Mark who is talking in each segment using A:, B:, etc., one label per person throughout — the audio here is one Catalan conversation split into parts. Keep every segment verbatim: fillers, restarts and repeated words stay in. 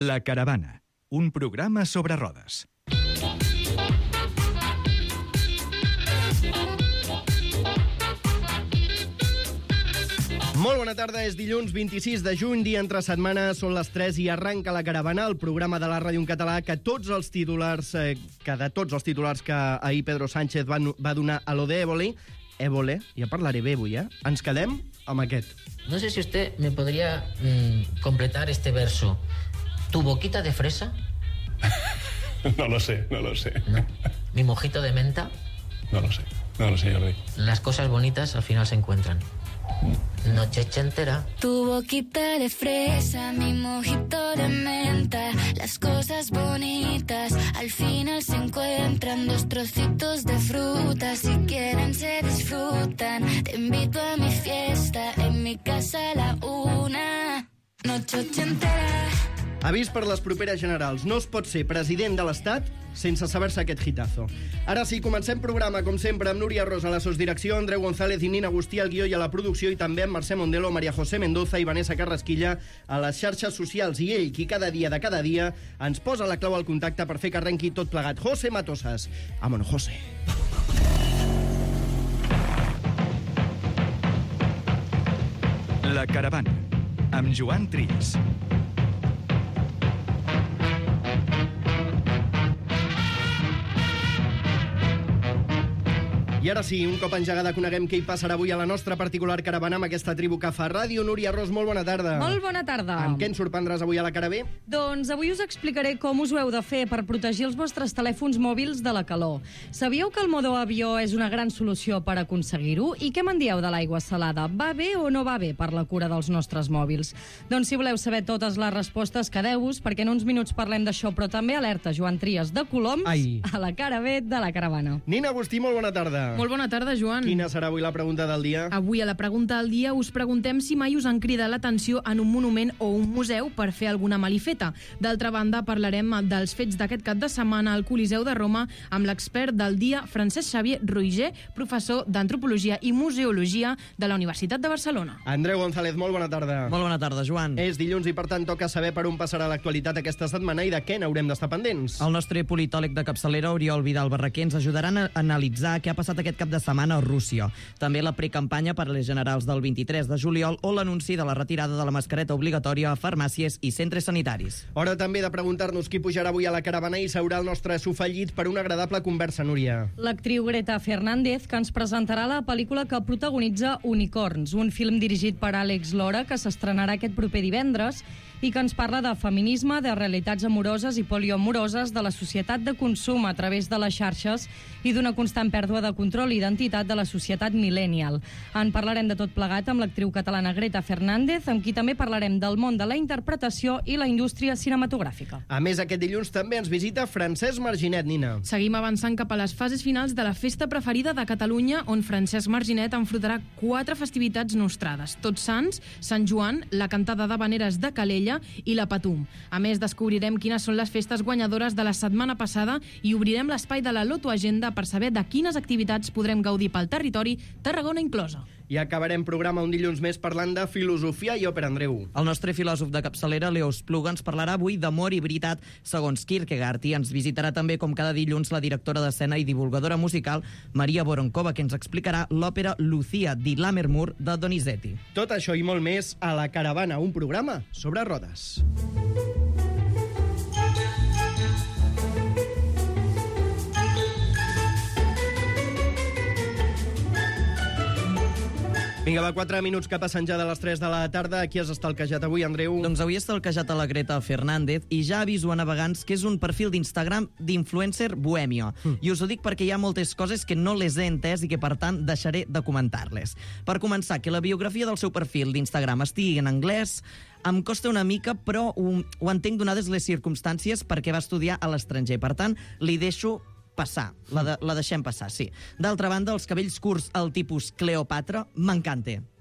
A: La Caravana, un programa sobre rodes.
B: Molt bona tarda, és dilluns vint-i-sis de juny, dia entre setmana, són les tres i arranca La Caravana, el programa de la ràdio en català que tots els titulars, eh, que de tots els titulars que ahir Pedro Sánchez va, va donar a lo de Évole, Évole, ja parlaré bé avui, eh? Ens quedem amb aquest.
C: No sé si usted me podría mmm, completar este verso. ¿Tu boquita de fresa?
D: No lo sé, no lo sé.
C: No. ¿Mi mojito de menta?
D: No lo sé, no lo sé, Jordi.
C: Las cosas bonitas al final se encuentran. Noche entera.
E: Tu boquita de fresa, mi mojito de menta. Las cosas bonitas al final se encuentran. Dos trocitos de fruta, si quieren se disfrutan. Te invito a mi fiesta, en mi casa a la una. Noche entera.
B: Avís per les properes generals. No es pot ser president de l'Estat sense saber-se aquest hitazo. Ara sí, comencem programa, com sempre, amb Núria Rosa a la sosdirecció, Andreu González i Nina Agustí al guió i a la producció, i també amb Mercè Mondelo, María José Mendoza i Vanessa Carrasquilla a les xarxes socials. I ell, qui cada dia de cada dia ens posa la clau al contacte per fer que arrenqui tot plegat. José Matosas. Vámonos, José.
A: La Caravana, amb Joan Trills.
B: I ara sí, un cop engegada coneguem què hi passarà avui a la nostra particular caravana amb aquesta tribu que fa ràdio. Núria Ros, molt bona tarda.
F: Molt bona tarda.
B: Amb què ens sorprendràs avui a la Caravé?
F: Doncs avui us explicaré com us ho heu de fer per protegir els vostres telèfons mòbils de la calor. Sabíeu que el modo avió és una gran solució per aconseguir-ho? I què me'n dieu de l'aigua salada? Va bé o no va bé per la cura dels nostres mòbils? Doncs si voleu saber totes les respostes, quedeu-vos, perquè en uns minuts parlem d'això, però també alerta Joan Trias de Coloms Ai. a la Caravé de la caravana.
B: Nina Agustí, molt bona tarda.
G: Molt bona tarda, Joan.
B: Quina serà avui la pregunta del dia?
G: Avui a la pregunta del dia us preguntem si mai us han cridat l'atenció en un monument o un museu per fer alguna malifeta. D'altra banda, parlarem dels fets d'aquest cap de setmana al Coliseu de Roma amb l'expert del dia, Francesc Xavier Roigé, professor d'Antropologia i Museologia de la Universitat de Barcelona.
B: Andreu González, molt bona tarda.
H: Molt bona tarda, Joan.
B: És dilluns i, per tant, toca saber per on passarà l'actualitat aquesta setmana i de què n'haurem d'estar pendents.
H: El nostre politòleg de capçalera, Oriol Vidal Barraquer, ens ajudarà a analitzar què ha passat aquest cap de setmana a Rússia. També la precampanya per a les generals del vint-i-tres de juliol o l'anunci de la retirada de la mascareta obligatòria a farmàcies i centres sanitaris.
B: Hora també de preguntar-nos qui pujarà avui a la caravana i seurà el nostre sofallit per una agradable conversa, Núria.
F: L'actriu Greta Fernández, que ens presentarà la pel·lícula que protagonitza Unicorns, un film dirigit per Àlex Lora que s'estrenarà aquest proper divendres i que ens parla de feminisme, de realitats amoroses i poliamoroses, de la societat de consum a través de les xarxes i d'una constant pèrdua de control i identitat de la societat millennial. En parlarem de tot plegat amb l'actriu catalana Greta Fernández, amb qui també parlarem del món de la interpretació i la indústria cinematogràfica.
B: A més, aquest dilluns també ens visita Francesc Marginet, Nina.
G: Seguim avançant cap a les fases finals de la festa preferida de Catalunya, on Francesc Marginet enfrontarà quatre festivitats nostrades: Tots Sants, Sant Joan, la cantada d'havaneres de Calella i la Patum. A més, descobrirem quines són les festes guanyadores de la setmana passada i obrirem l'espai de la Loto Agenda per saber de quines activitats podrem gaudir pel territori, Tarragona inclosa.
B: I acabarem programa un dilluns més parlant de filosofia i òpera, Andreu.
H: El nostre filòsof de capçalera, Leo Espluga, ens parlarà avui d'amor i veritat segons Kierkegaard, i ens visitarà també, com cada dilluns, la directora d'escena i divulgadora musical Maria Voronkova, que ens explicarà l'òpera Lucia di Lammermoor de Donizetti.
B: Tot això i molt més a La Caravana, un programa sobre rodes. Vinga, va, quatre minuts que passen ja de les tres de la tarda. Qui has estalquejat avui, Andreu?
H: Doncs avui he estalquejat a la Greta Fernández i ja aviso a navegants que és un perfil d'Instagram d'influencer bohèmio. Mm. I us ho dic perquè hi ha moltes coses que no les he entès i que, per tant, deixaré de comentar-les. Per començar, que la biografia del seu perfil d'Instagram estigui en anglès em costa una mica, però ho, ho entenc donades les circumstàncies perquè va estudiar a l'estranger. Per tant, li deixo passar, la, de, la deixem passar, sí. D'altra banda, els cabells curts al tipus Cleopatra m'encanta.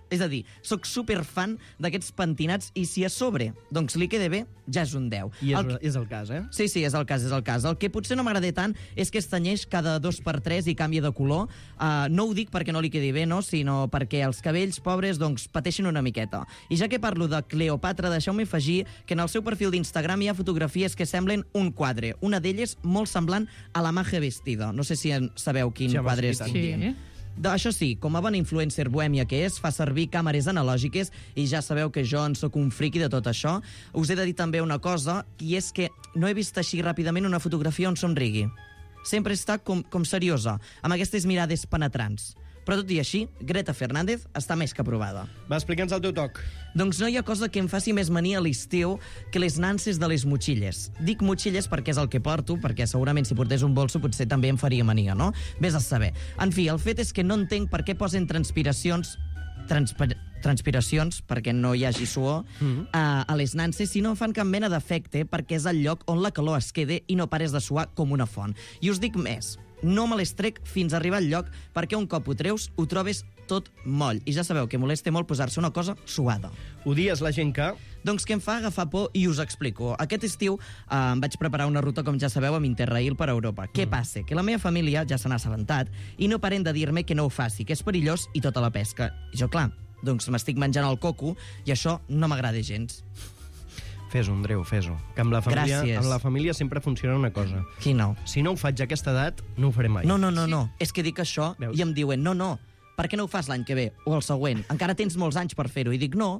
H: És a dir, sóc superfan d'aquests pentinats i si a sobre doncs li queda bé, ja és un deu.
B: I és
H: el...
B: és el cas, eh?
H: Sí, sí, és el cas, és el cas. El que potser no m'agrada tant és que es tenyeix cada dos per tres i canvia de color. Uh, no ho dic perquè no li quedi bé, no? Sinó perquè els cabells pobres doncs, pateixen una miqueta. I ja que parlo de Cleopatra, deixeu-me afegir que en el seu perfil d'Instagram hi ha fotografies que semblen un quadre. Una d'elles molt semblant a la Magia Vestida. No sé si en sabeu quin
B: Sí,
H: quadre
B: sí,
H: estic
G: sí.
H: dient. Això sí, com a bona influencer bohèmia que és, fa servir càmeres analògiques i ja sabeu que jo en sóc un friqui de tot això. Us he de dir també una cosa, i és que no he vist així ràpidament una fotografia on somrigui. Sempre està com, com seriosa, amb aquestes mirades penetrants. Però tot i així, Greta Fernández està més que aprovada.
B: Va, explica'ns el teu toc.
H: Doncs no hi ha cosa que em faci més mania a l'estiu que les nanses de les motxilles. Dic motxilles perquè és el que porto, perquè segurament si portés un bolso potser també em faria mania, no? Vés a saber. En fi, el fet és que no entenc per què posen transpiracions transpir transpiracions, perquè no hi hagi suor, mm-hmm. a, a les nanses, si no fan cap mena d'efecte, perquè és el lloc on la calor es quede i no pares de suar com una font. I us dic més, no me les trec fins a arribar al lloc, perquè un cop ho treus, ho trobes tot moll. I ja sabeu que molesta molt posar-se una cosa suada.
B: Odies la gent que...
H: Doncs que em fa agafar por i us explico. Aquest estiu eh, em vaig preparar una ruta, com ja sabeu, amb Interrail per Europa. Mm. Què passa? Que la meva família ja se n'ha assabentat i no paren de dir-me que no ho faci, que és perillós i tota la pesca. I jo, clar, doncs m'estic menjant el coco i això no m'agrada gens.
B: Fes-ho, Andreu, fes-ho. Que amb la família,
H: Gràcies.
B: amb la família sempre funciona una cosa.
H: Qui no?
B: Si no ho faig a aquesta edat, no ho faré mai.
H: No, no, no, no. És que dic això
B: Veus?
H: i em diuen, no, no, per què no ho fas l'any que ve o el següent? Encara tens molts anys per fer-ho. I dic, no,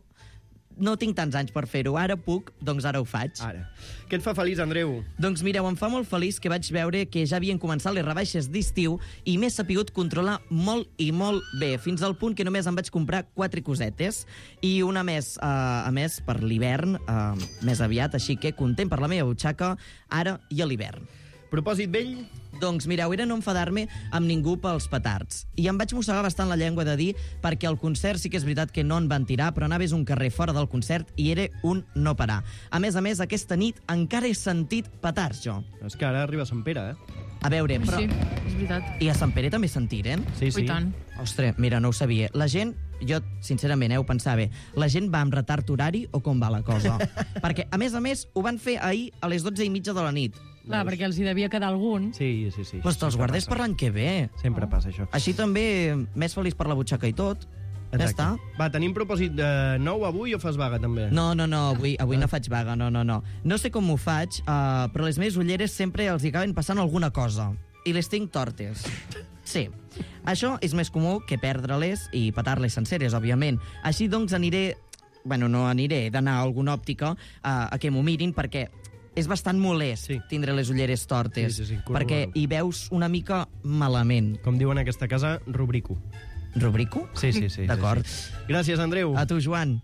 H: no tinc tants anys per fer-ho. Ara puc, doncs ara ho faig.
B: Ara. Què et fa feliç, Andreu?
H: Doncs mireu, em fa molt feliç que vaig veure que ja havien començat les rebaixes d'estiu i m'he sapigut controlar molt i molt bé, fins al punt que només em vaig comprar quatre cosetes i una més, uh, a més per l'hivern, uh, més aviat, així que content per la meva butxaca ara i a l'hivern.
B: Propòsit vell?
H: Doncs mireu, era no enfadar-me amb ningú pels petards. I em vaig mossegar bastant la llengua de dir perquè al concert sí que és veritat que no en van tirar, però anaves un carrer fora del concert i era un no parar. A més a més, aquesta nit encara he sentit petards, jo.
B: És que ara arriba Sant Pere, eh?
H: A veure, però...
G: Sí, és veritat.
H: I a Sant Pere també sentiren?
B: Sí, sí.
G: I tant.
H: Ostres, mira, no ho sabia. La gent, jo, sincerament, eh, ho pensava, la gent va amb retard horari o com va la cosa? Perquè, a més a més, ho van fer ahir a les dotze i mitja de la nit.
F: Clar, perquè els hi devia quedar algun.
B: Sí, sí, sí.
H: Doncs te'ls
B: Sempre
H: guardés
B: passa.
H: per l'any que ve.
B: Sempre passa això.
H: Així també, més feliç per la butxaca i tot. Ja està.
B: Va, tenim propòsit de nou avui o fas vaga, també?
H: No, no, no, avui, avui no faig vaga, no, no, no. No sé com ho faig, uh, però les meves ulleres sempre els hi acaben passant alguna cosa. I les tinc tortes. Sí. Això és més comú que perdre-les i petar-les senceres, òbviament. Així doncs aniré... Bueno, no aniré, he d'anar a alguna òptica uh, a que m'ho mirin, perquè és bastant molest
B: Sí.
H: tindre les ulleres tortes,
B: Sí, sí, sí,
H: perquè
B: corroboro.
H: hi veus una mica malament.
B: Com diuen en aquesta casa, rubrico.
H: Rubrico?
B: Sí, sí, sí.
H: D'acord.
B: Sí, sí. Gràcies, Andreu.
H: A tu, Joan.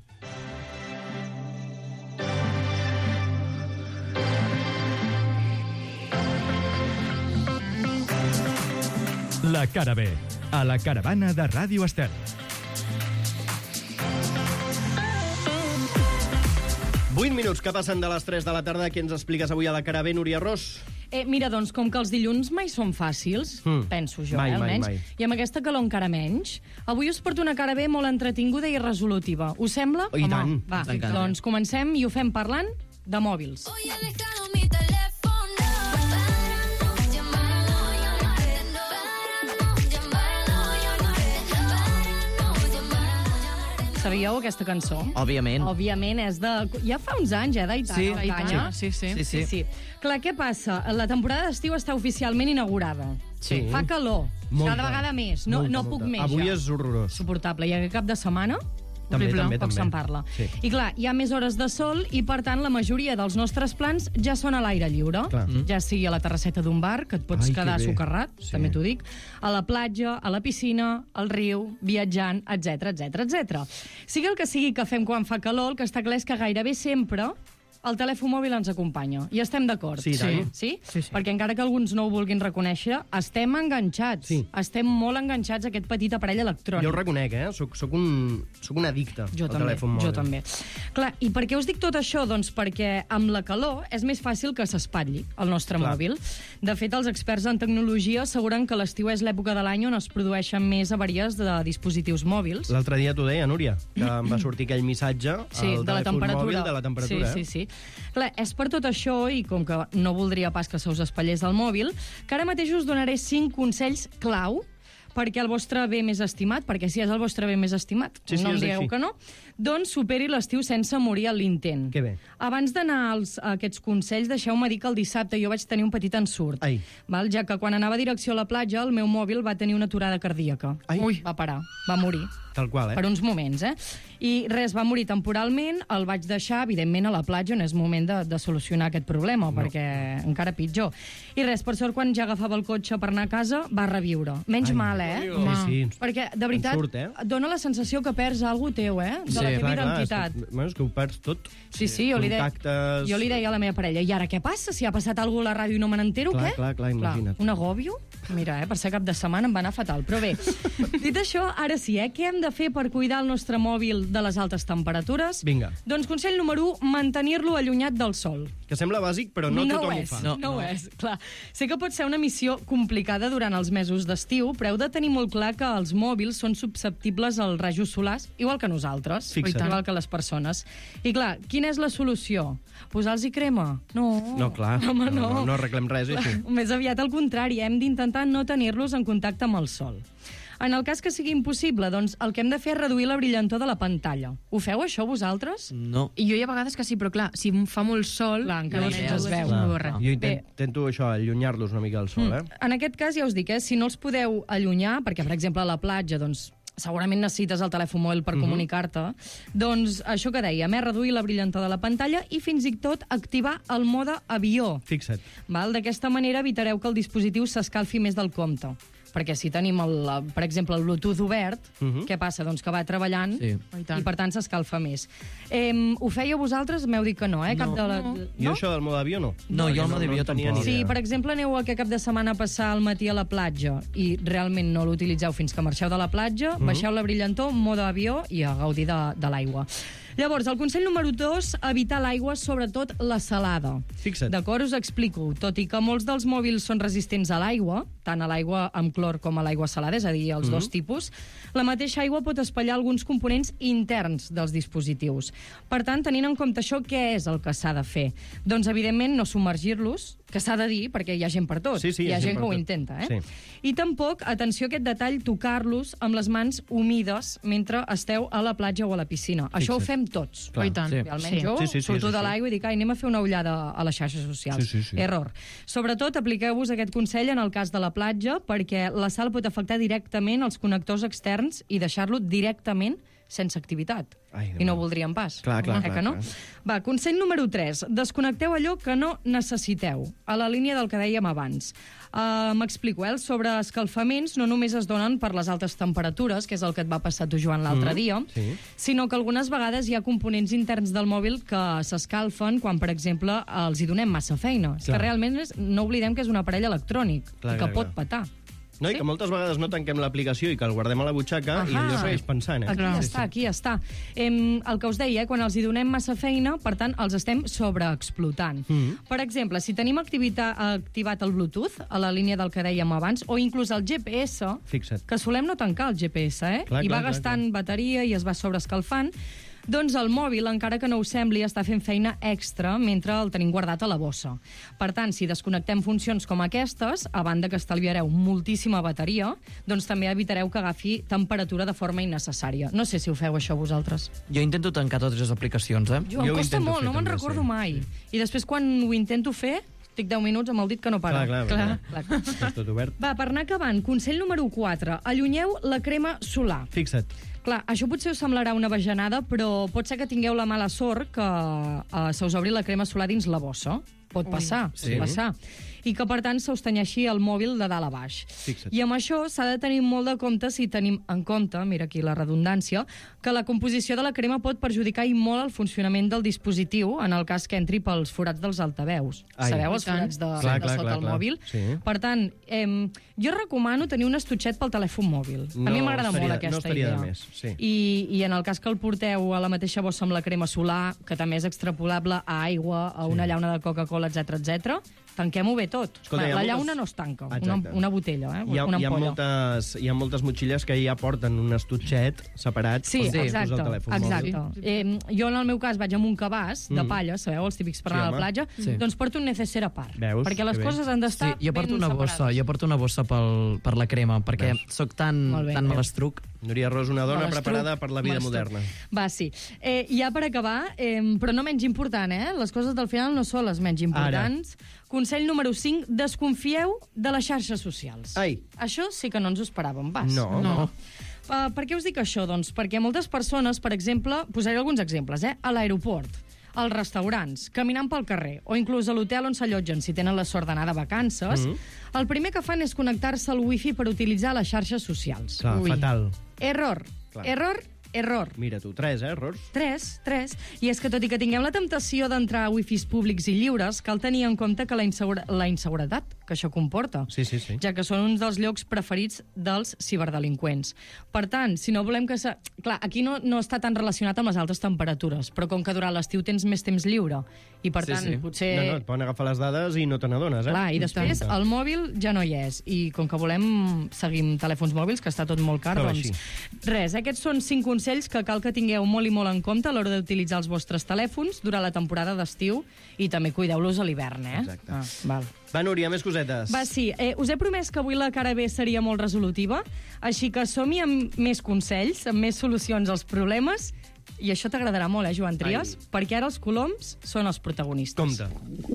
A: La cara B, a la caravana de Ràdio Estel.
B: vuit minuts que passen de les tres de la tarda. Què ens expliques avui a la cara B, Núria Ros?
F: Eh, mira, doncs, com que els dilluns mai són fàcils,
B: Mm.
F: penso jo,
B: Mai,
F: eh,
B: mai,
F: almenys,
B: mai.
F: i amb aquesta calor encara menys, avui us porto una cara B molt entretinguda i resolutiva. Us sembla?
B: Oh, i tant.
F: Va,
H: M'encanta.
F: doncs comencem i ho fem parlant de mòbils.
E: Hoy he dejado mi teléfono para no llamarlo, llamarte, para no llamarlo, llamarte, para no llamarlo.
F: Sabíeu aquesta cançó?
H: Òbviament.
F: Òbviament, és de... Ja fa uns anys, eh, d'Aitana.
H: Sí,
F: Aitana.
G: Sí, sí.
H: Sí,
F: Sí, sí. Clar, què passa? La temporada d'estiu està oficialment inaugurada.
B: Sí.
F: Fa calor.
B: Molta.
F: Cada vegada més. No,
B: Molta,
F: no
B: molta.
F: puc més,
B: Avui
F: ja.
B: és horrorós.
F: Suportable. I aquest cap de setmana...
B: També,
F: horrible,
B: també,
F: poc
B: també.
F: se'n parla.
B: Sí.
F: I clar, hi ha més hores de sol i, per tant, la majoria dels nostres plans ja són a l'aire lliure.
B: Clar. Mm.
F: Ja sigui a la terrasseta d'un bar, que et pots
B: Ai, que
F: quedar
B: bé.
F: socarrat,
B: Sí.
F: també t'ho dic, a la platja, a la piscina, al riu, viatjant, etc etc etc. Sigui el que sigui que fem quan fa calor, el que està clar és que gairebé sempre el telèfon mòbil ens acompanya. I estem d'acord.
B: Sí, tant.
F: Sí?
G: Sí, sí.
F: Perquè encara que alguns no ho vulguin reconèixer, estem enganxats.
B: Sí.
F: Estem molt enganxats a aquest petit aparell electrònic.
B: Jo ho reconec, eh? Soc, soc, un, soc un addicte
F: Jo
B: al
F: també,
B: telèfon mòbil.
F: jo també. Clar, i per què us dic tot això? Doncs perquè amb la calor és més fàcil que s'espatlli el nostre
B: Clar.
F: mòbil. De fet, els experts en tecnologia asseguren que l'estiu és l'època de l'any on es produeixen més avaries de dispositius mòbils.
B: L'altre dia t'ho deia, Núria, que em va sortir aquell missatge
F: Sí,
B: al
F: de la
B: telèfon
F: temperatura.
B: mòbil de la temperatura.
F: Sí, sí, sí. Clar, és per tot això, i com que no voldria pas que se us espatllés el mòbil, que ara mateix us donaré cinc consells clau perquè el vostre bé més estimat, perquè si és el vostre bé més estimat,
B: Sí, sí,
F: no em
B: és
F: digueu
B: així.
F: que no, doncs superi l'estiu sense morir a l'intent.
B: Que bé.
F: Abans d'anar als, a aquests consells, deixeu-me dir que el dissabte jo vaig tenir un petit ensurt,
B: Ai.
F: val? Ja que quan anava a direcció a la platja, el meu mòbil va tenir una aturada cardíaca.
B: Ai.
F: Ui, va parar, va morir.
B: Tal qual, eh?
F: Per uns moments, eh? I res, va morir temporalment, el vaig deixar, evidentment, a la platja, on és moment de, de solucionar aquest problema, no. perquè encara pitjor. I res, per sort, quan ja agafava el cotxe per anar a casa, va reviure. Menys
B: Ai.
F: mal, eh?
B: Sí, sí.
F: Perquè, de veritat,
B: Ensurt, eh?
F: et dona la sensació que perds alguna teu, eh? De
H: Sí,
F: la teva
B: Clar, clar,
F: identitat.
B: és que, bueno, és que ho perds tot.
F: Sí, sí, jo li, deia,
B: Contactes...
F: jo li deia a la meva parella, i ara què passa? Si ha passat alguna cosa a la ràdio i no me n'entero,
B: Clar,
F: què?
B: clar, clar, imagina't.
F: Un agòbio? Mira, eh, per ser cap de setmana em va anar fatal. Però bé, dit això, ara sí, eh, què hem de fer per cuidar el nostre mòbil de les altes temperatures?
B: Vinga.
F: Doncs consell número u, mantenir-lo allunyat del sol.
B: Que sembla bàsic, però no, tothom
F: ho
B: ho
F: és,
B: fa.
F: No, no ho és, clar. Sé que pot ser una missió complicada durant els mesos d'estiu, però heu de tenir molt clar que els mòbils són susceptibles als rajos solars, igual que nosaltres,
B: Fixa't.
F: igual que les persones. I clar, quina és la solució? Posar-los-hi crema? No.
B: No, clar.
F: Home,
B: no,
F: no.
B: no, no arreglem res,
F: Clar,
B: així.
F: més aviat al contrari, hem d'intentar no tenir-los en contacte amb el sol. En el cas que sigui impossible, doncs el que hem de fer és reduir la brillantor de la pantalla. Ho feu, això, vosaltres?
H: No.
G: I jo hi ha vegades que sí, però clar, si fa molt sol...
F: Clar, encara
G: llavors
F: menys es
G: ho
F: veu.
G: veus molt borrat.
B: Jo intent, intento això, allunyar-los una mica del sol, eh?
F: En aquest cas, ja us dic, eh, si no els podeu allunyar, perquè, per exemple, a la platja, doncs, segurament necessites el telèfon mòbil per comunicar-te, doncs això que dèiem, eh, reduir la brillantor de la pantalla i fins i tot activar el mode avió.
B: Fixa't.
F: Val? D'aquesta manera evitareu que el dispositiu s'escalfi més del compte. Perquè si tenim, el, per exemple, el Bluetooth obert,
B: Mhm.
F: què passa? Doncs que va treballant
H: Sí.
G: I tant.
F: i, per tant, s'escalfa més. Eh, ho fèieu vosaltres? M'heu dit que no, eh? Cap de la...
B: Jo això del mode avió no.
H: No, jo el
B: no,
H: mode avió
B: no tenia
H: tampoc.
B: ni
F: Si,
B: idea.
F: per exemple, aneu aquest cap de setmana a passar al matí a la platja i realment no l'utilitzeu fins que marxeu de la platja,
B: Mhm.
F: baixeu la brillantor, mode avió i a gaudir de, de l'aigua. Llavors, el consell número dos, evitar l'aigua, sobretot la salada.
B: Fixa't.
F: D'acord, us explico. Tot i que molts dels mòbils són resistents a l'aigua, tant a l'aigua amb clor com a l'aigua salada, és a dir, els dos tipus, la mateixa aigua pot espatllar alguns components interns dels dispositius. Per tant, tenint en compte això, què és el que s'ha de fer? Doncs, evidentment, no submergir-los, que s'ha de dir, perquè hi ha gent per tot.
B: Sí, sí,
F: hi
B: hi
F: ha
B: ha
F: gent
B: gent
F: que ho
B: per tot.
F: intenta, eh?
B: Sí.
F: I tampoc, atenció a aquest detall, tocar-los amb les mans humides mentre esteu a la platja o a la piscina. Això ho fem tots.
B: Clar.
G: Oh, i tant.
H: Sí.
F: Realment
G: Sí.
F: jo
B: Sí, sí, sí,
F: surto
B: sí,
F: de
B: sí.
F: l'aigua i dic, ai, anem a fer una ullada a les xarxes socials.
B: Sí, sí, sí.
F: Error. Sobretot, apliqueu-vos aquest consell en el cas de la platja, perquè la sal pot afectar directament els connectors externs i deixar-lo directament sense activitat.
B: Ai,
F: I no
B: Déu.
F: voldríem pas.
B: Clar, clar,
F: eh
B: clar,
F: que no?
B: clar.
F: Va, consell número tres. Desconnecteu allò que no necessiteu, a la línia del que dèiem abans. Uh, M'explico, eh? Els sobreescalfaments no només es donen per les altes temperatures, que és el que et va passar a tu, Joan, l'altre
B: Mm,
F: dia,
B: sí.
F: sinó que algunes vegades hi ha components interns del mòbil que s'escalfen quan, per exemple, els hi donem massa feina. És que
B: Clar.
F: realment és, no oblidem que és un aparell electrònic
B: Clar,
F: i que
B: clar,
F: pot
B: clar.
F: petar.
B: No, i
F: Sí.
B: que moltes vegades no tanquem l'aplicació i que el guardem a la butxaca i
F: Ahà.
B: allò segueix pensant, eh?
F: Aquí
G: Clar.
F: està, aquí està. Em, el que us deia, eh, quan els hi donem massa feina, per tant, els estem sobreexplotant.
B: Mhm.
F: Per exemple, si tenim activita, activat el Bluetooth, a la línia del que dèiem abans, o inclús el G P S,
B: Fixa't.
F: que solem no tancar el G P S, eh?
B: Clar,
F: I
B: clar,
F: va
B: clar,
F: gastant bateria i es va sobreescalfant, doncs el mòbil, encara que no ho sembli, està fent feina extra mentre el tenim guardat a la bossa. Per tant, si desconnectem funcions com aquestes, a banda que estalviareu moltíssima bateria, doncs també evitareu que agafi temperatura de forma innecessària. No sé si ho feu això vosaltres.
H: Jo intento tancar totes les aplicacions, eh?
F: Jo,
B: Jo
F: em
B: ho
F: costa
B: intento
F: molt,
B: fer
F: no me'n
B: també,
F: recordo
B: sí.
F: mai. I després, quan ho intento fer, estic deu minuts amb el dit que no para.
B: Clar, clar,
F: clar.
B: És tot obert.
F: Va, per anar acabant, consell número quatre. Allunyeu la crema solar.
B: Fixa't.
F: Clar, això potser us semblarà una bajanada, però pot ser que tingueu la mala sort que uh, se us obri la crema solar dins la bossa. Pot passar,
B: Sí.
F: pot passar. I que, per tant, s'austenyeixi el mòbil de dalt a baix.
B: Fixa't.
F: I amb això s'ha de tenir molt de compte si tenim en compte, mira aquí la redundància, que la composició de la crema pot perjudicar i molt el funcionament del dispositiu en el cas que entri pels forats dels altaveus.
B: Ai.
F: Sabeu, els
G: I tant.
F: forats de,
B: Clar,
F: de
B: clar,
F: sota
B: clar,
F: el
B: clar.
F: mòbil?
B: Sí.
F: Per tant, eh, jo recomano tenir un estutxet pel telèfon mòbil.
B: No
F: a mi m'agrada
B: estaria-
F: molt
B: no
F: aquesta
B: estaria de
F: idea.
B: més, sí.
F: I, I en el cas que el porteu a la mateixa bossa amb la crema solar, que també és extrapolable a aigua, a una llauna de Coca-Cola, etcètera, etcètera, tanquem-ho bé tot.
B: Escolta, hi ha
F: la
B: moltes-
F: llauna no es tanca, una,
B: Exacte.
F: una botella, eh?
B: Hi ha,
F: una
B: hi, ha
F: ampolla.
B: moltes, hi ha moltes motxilles que ja porten un estutxet separat
F: Sí,
B: per
F: exacte,
B: posar el telèfon
F: exacte.
B: mòbil.
F: Eh, jo, en el meu cas, vaig amb un cabàs de
B: Mm.
F: palla, sabeu, els típics per
B: Sí,
F: anar a
B: home.
F: la platja,
H: Sí.
F: doncs porto un neceser a part.
B: Veus?
F: Perquè les
B: Que bé.
F: coses han
H: Sí,
F: d'estar
H: jo porto
F: ben
H: una bossa,
F: separades.
H: jo porto una bossa pel, per la crema, perquè
B: Veus?
H: sóc tan,
F: Molt bé.
H: tan malastruc.
B: Núria Ros, una dona
F: Malastruc,
B: preparada per la vida
F: malastruc.
B: moderna.
F: Va, sí. Eh, ja per acabar, eh, però no menys important, eh? Les coses del final no són les menys importants. Ara. Consell número cinc, desconfieu de les xarxes socials.
B: Ai.
F: Això sí que no ens ho esperàvem, vas.
B: No.
F: no. Uh, per què us dic això? Doncs perquè moltes persones, per exemple, posaré alguns exemples, eh? A l'aeroport, als restaurants, caminant pel carrer, o inclús a l'hotel on s'allotgen, si tenen la sort d'anar de vacances,
B: Mhm.
F: el primer que fan és connectar-se al wifi per utilitzar les xarxes socials.
B: Clar,
G: Ui.
B: fatal.
F: Error,
B: Clar.
F: error, error.
B: Mira tu, tres, eh, errors?
F: Tres, tres. I és que tot i que tinguem la temptació d'entrar a wifis públics i lliures, cal tenir en compte que la, insegura, la inseguretat que això comporta,
B: Sí, sí, sí.
F: ja que són uns dels llocs preferits dels ciberdelinqüents. Per tant, si no volem que... Se... Clar, aquí no, no està tan relacionat amb les altes temperatures, però com que durant l'estiu tens més temps lliure, i per
H: Sí,
F: tant,
H: sí.
F: potser...
B: No, no, et poden agafar les dades i no te n'adones, eh?
F: Clar, i després
B: tant.
F: el mòbil ja no hi és. I com que volem seguir amb telèfons mòbils, que està tot molt car,
B: Però
F: doncs...
B: així.
F: Res, aquests són cinc consells que cal que tingueu molt i molt en compte a l'hora d'utilitzar els vostres telèfons durant la temporada d'estiu i també cuideu-los a l'hivern, eh?
B: Exacte.
F: Ah, val.
B: Va, Núria, més cosetes.
F: Va, sí. Eh, us he promès que avui la cara B seria molt resolutiva, així que som-hi amb més consells, amb més solucions als problemes, i això t'agradarà molt, eh, Joan Trias?
B: Ai.
F: Perquè ara els coloms són els protagonistes.
B: Compte.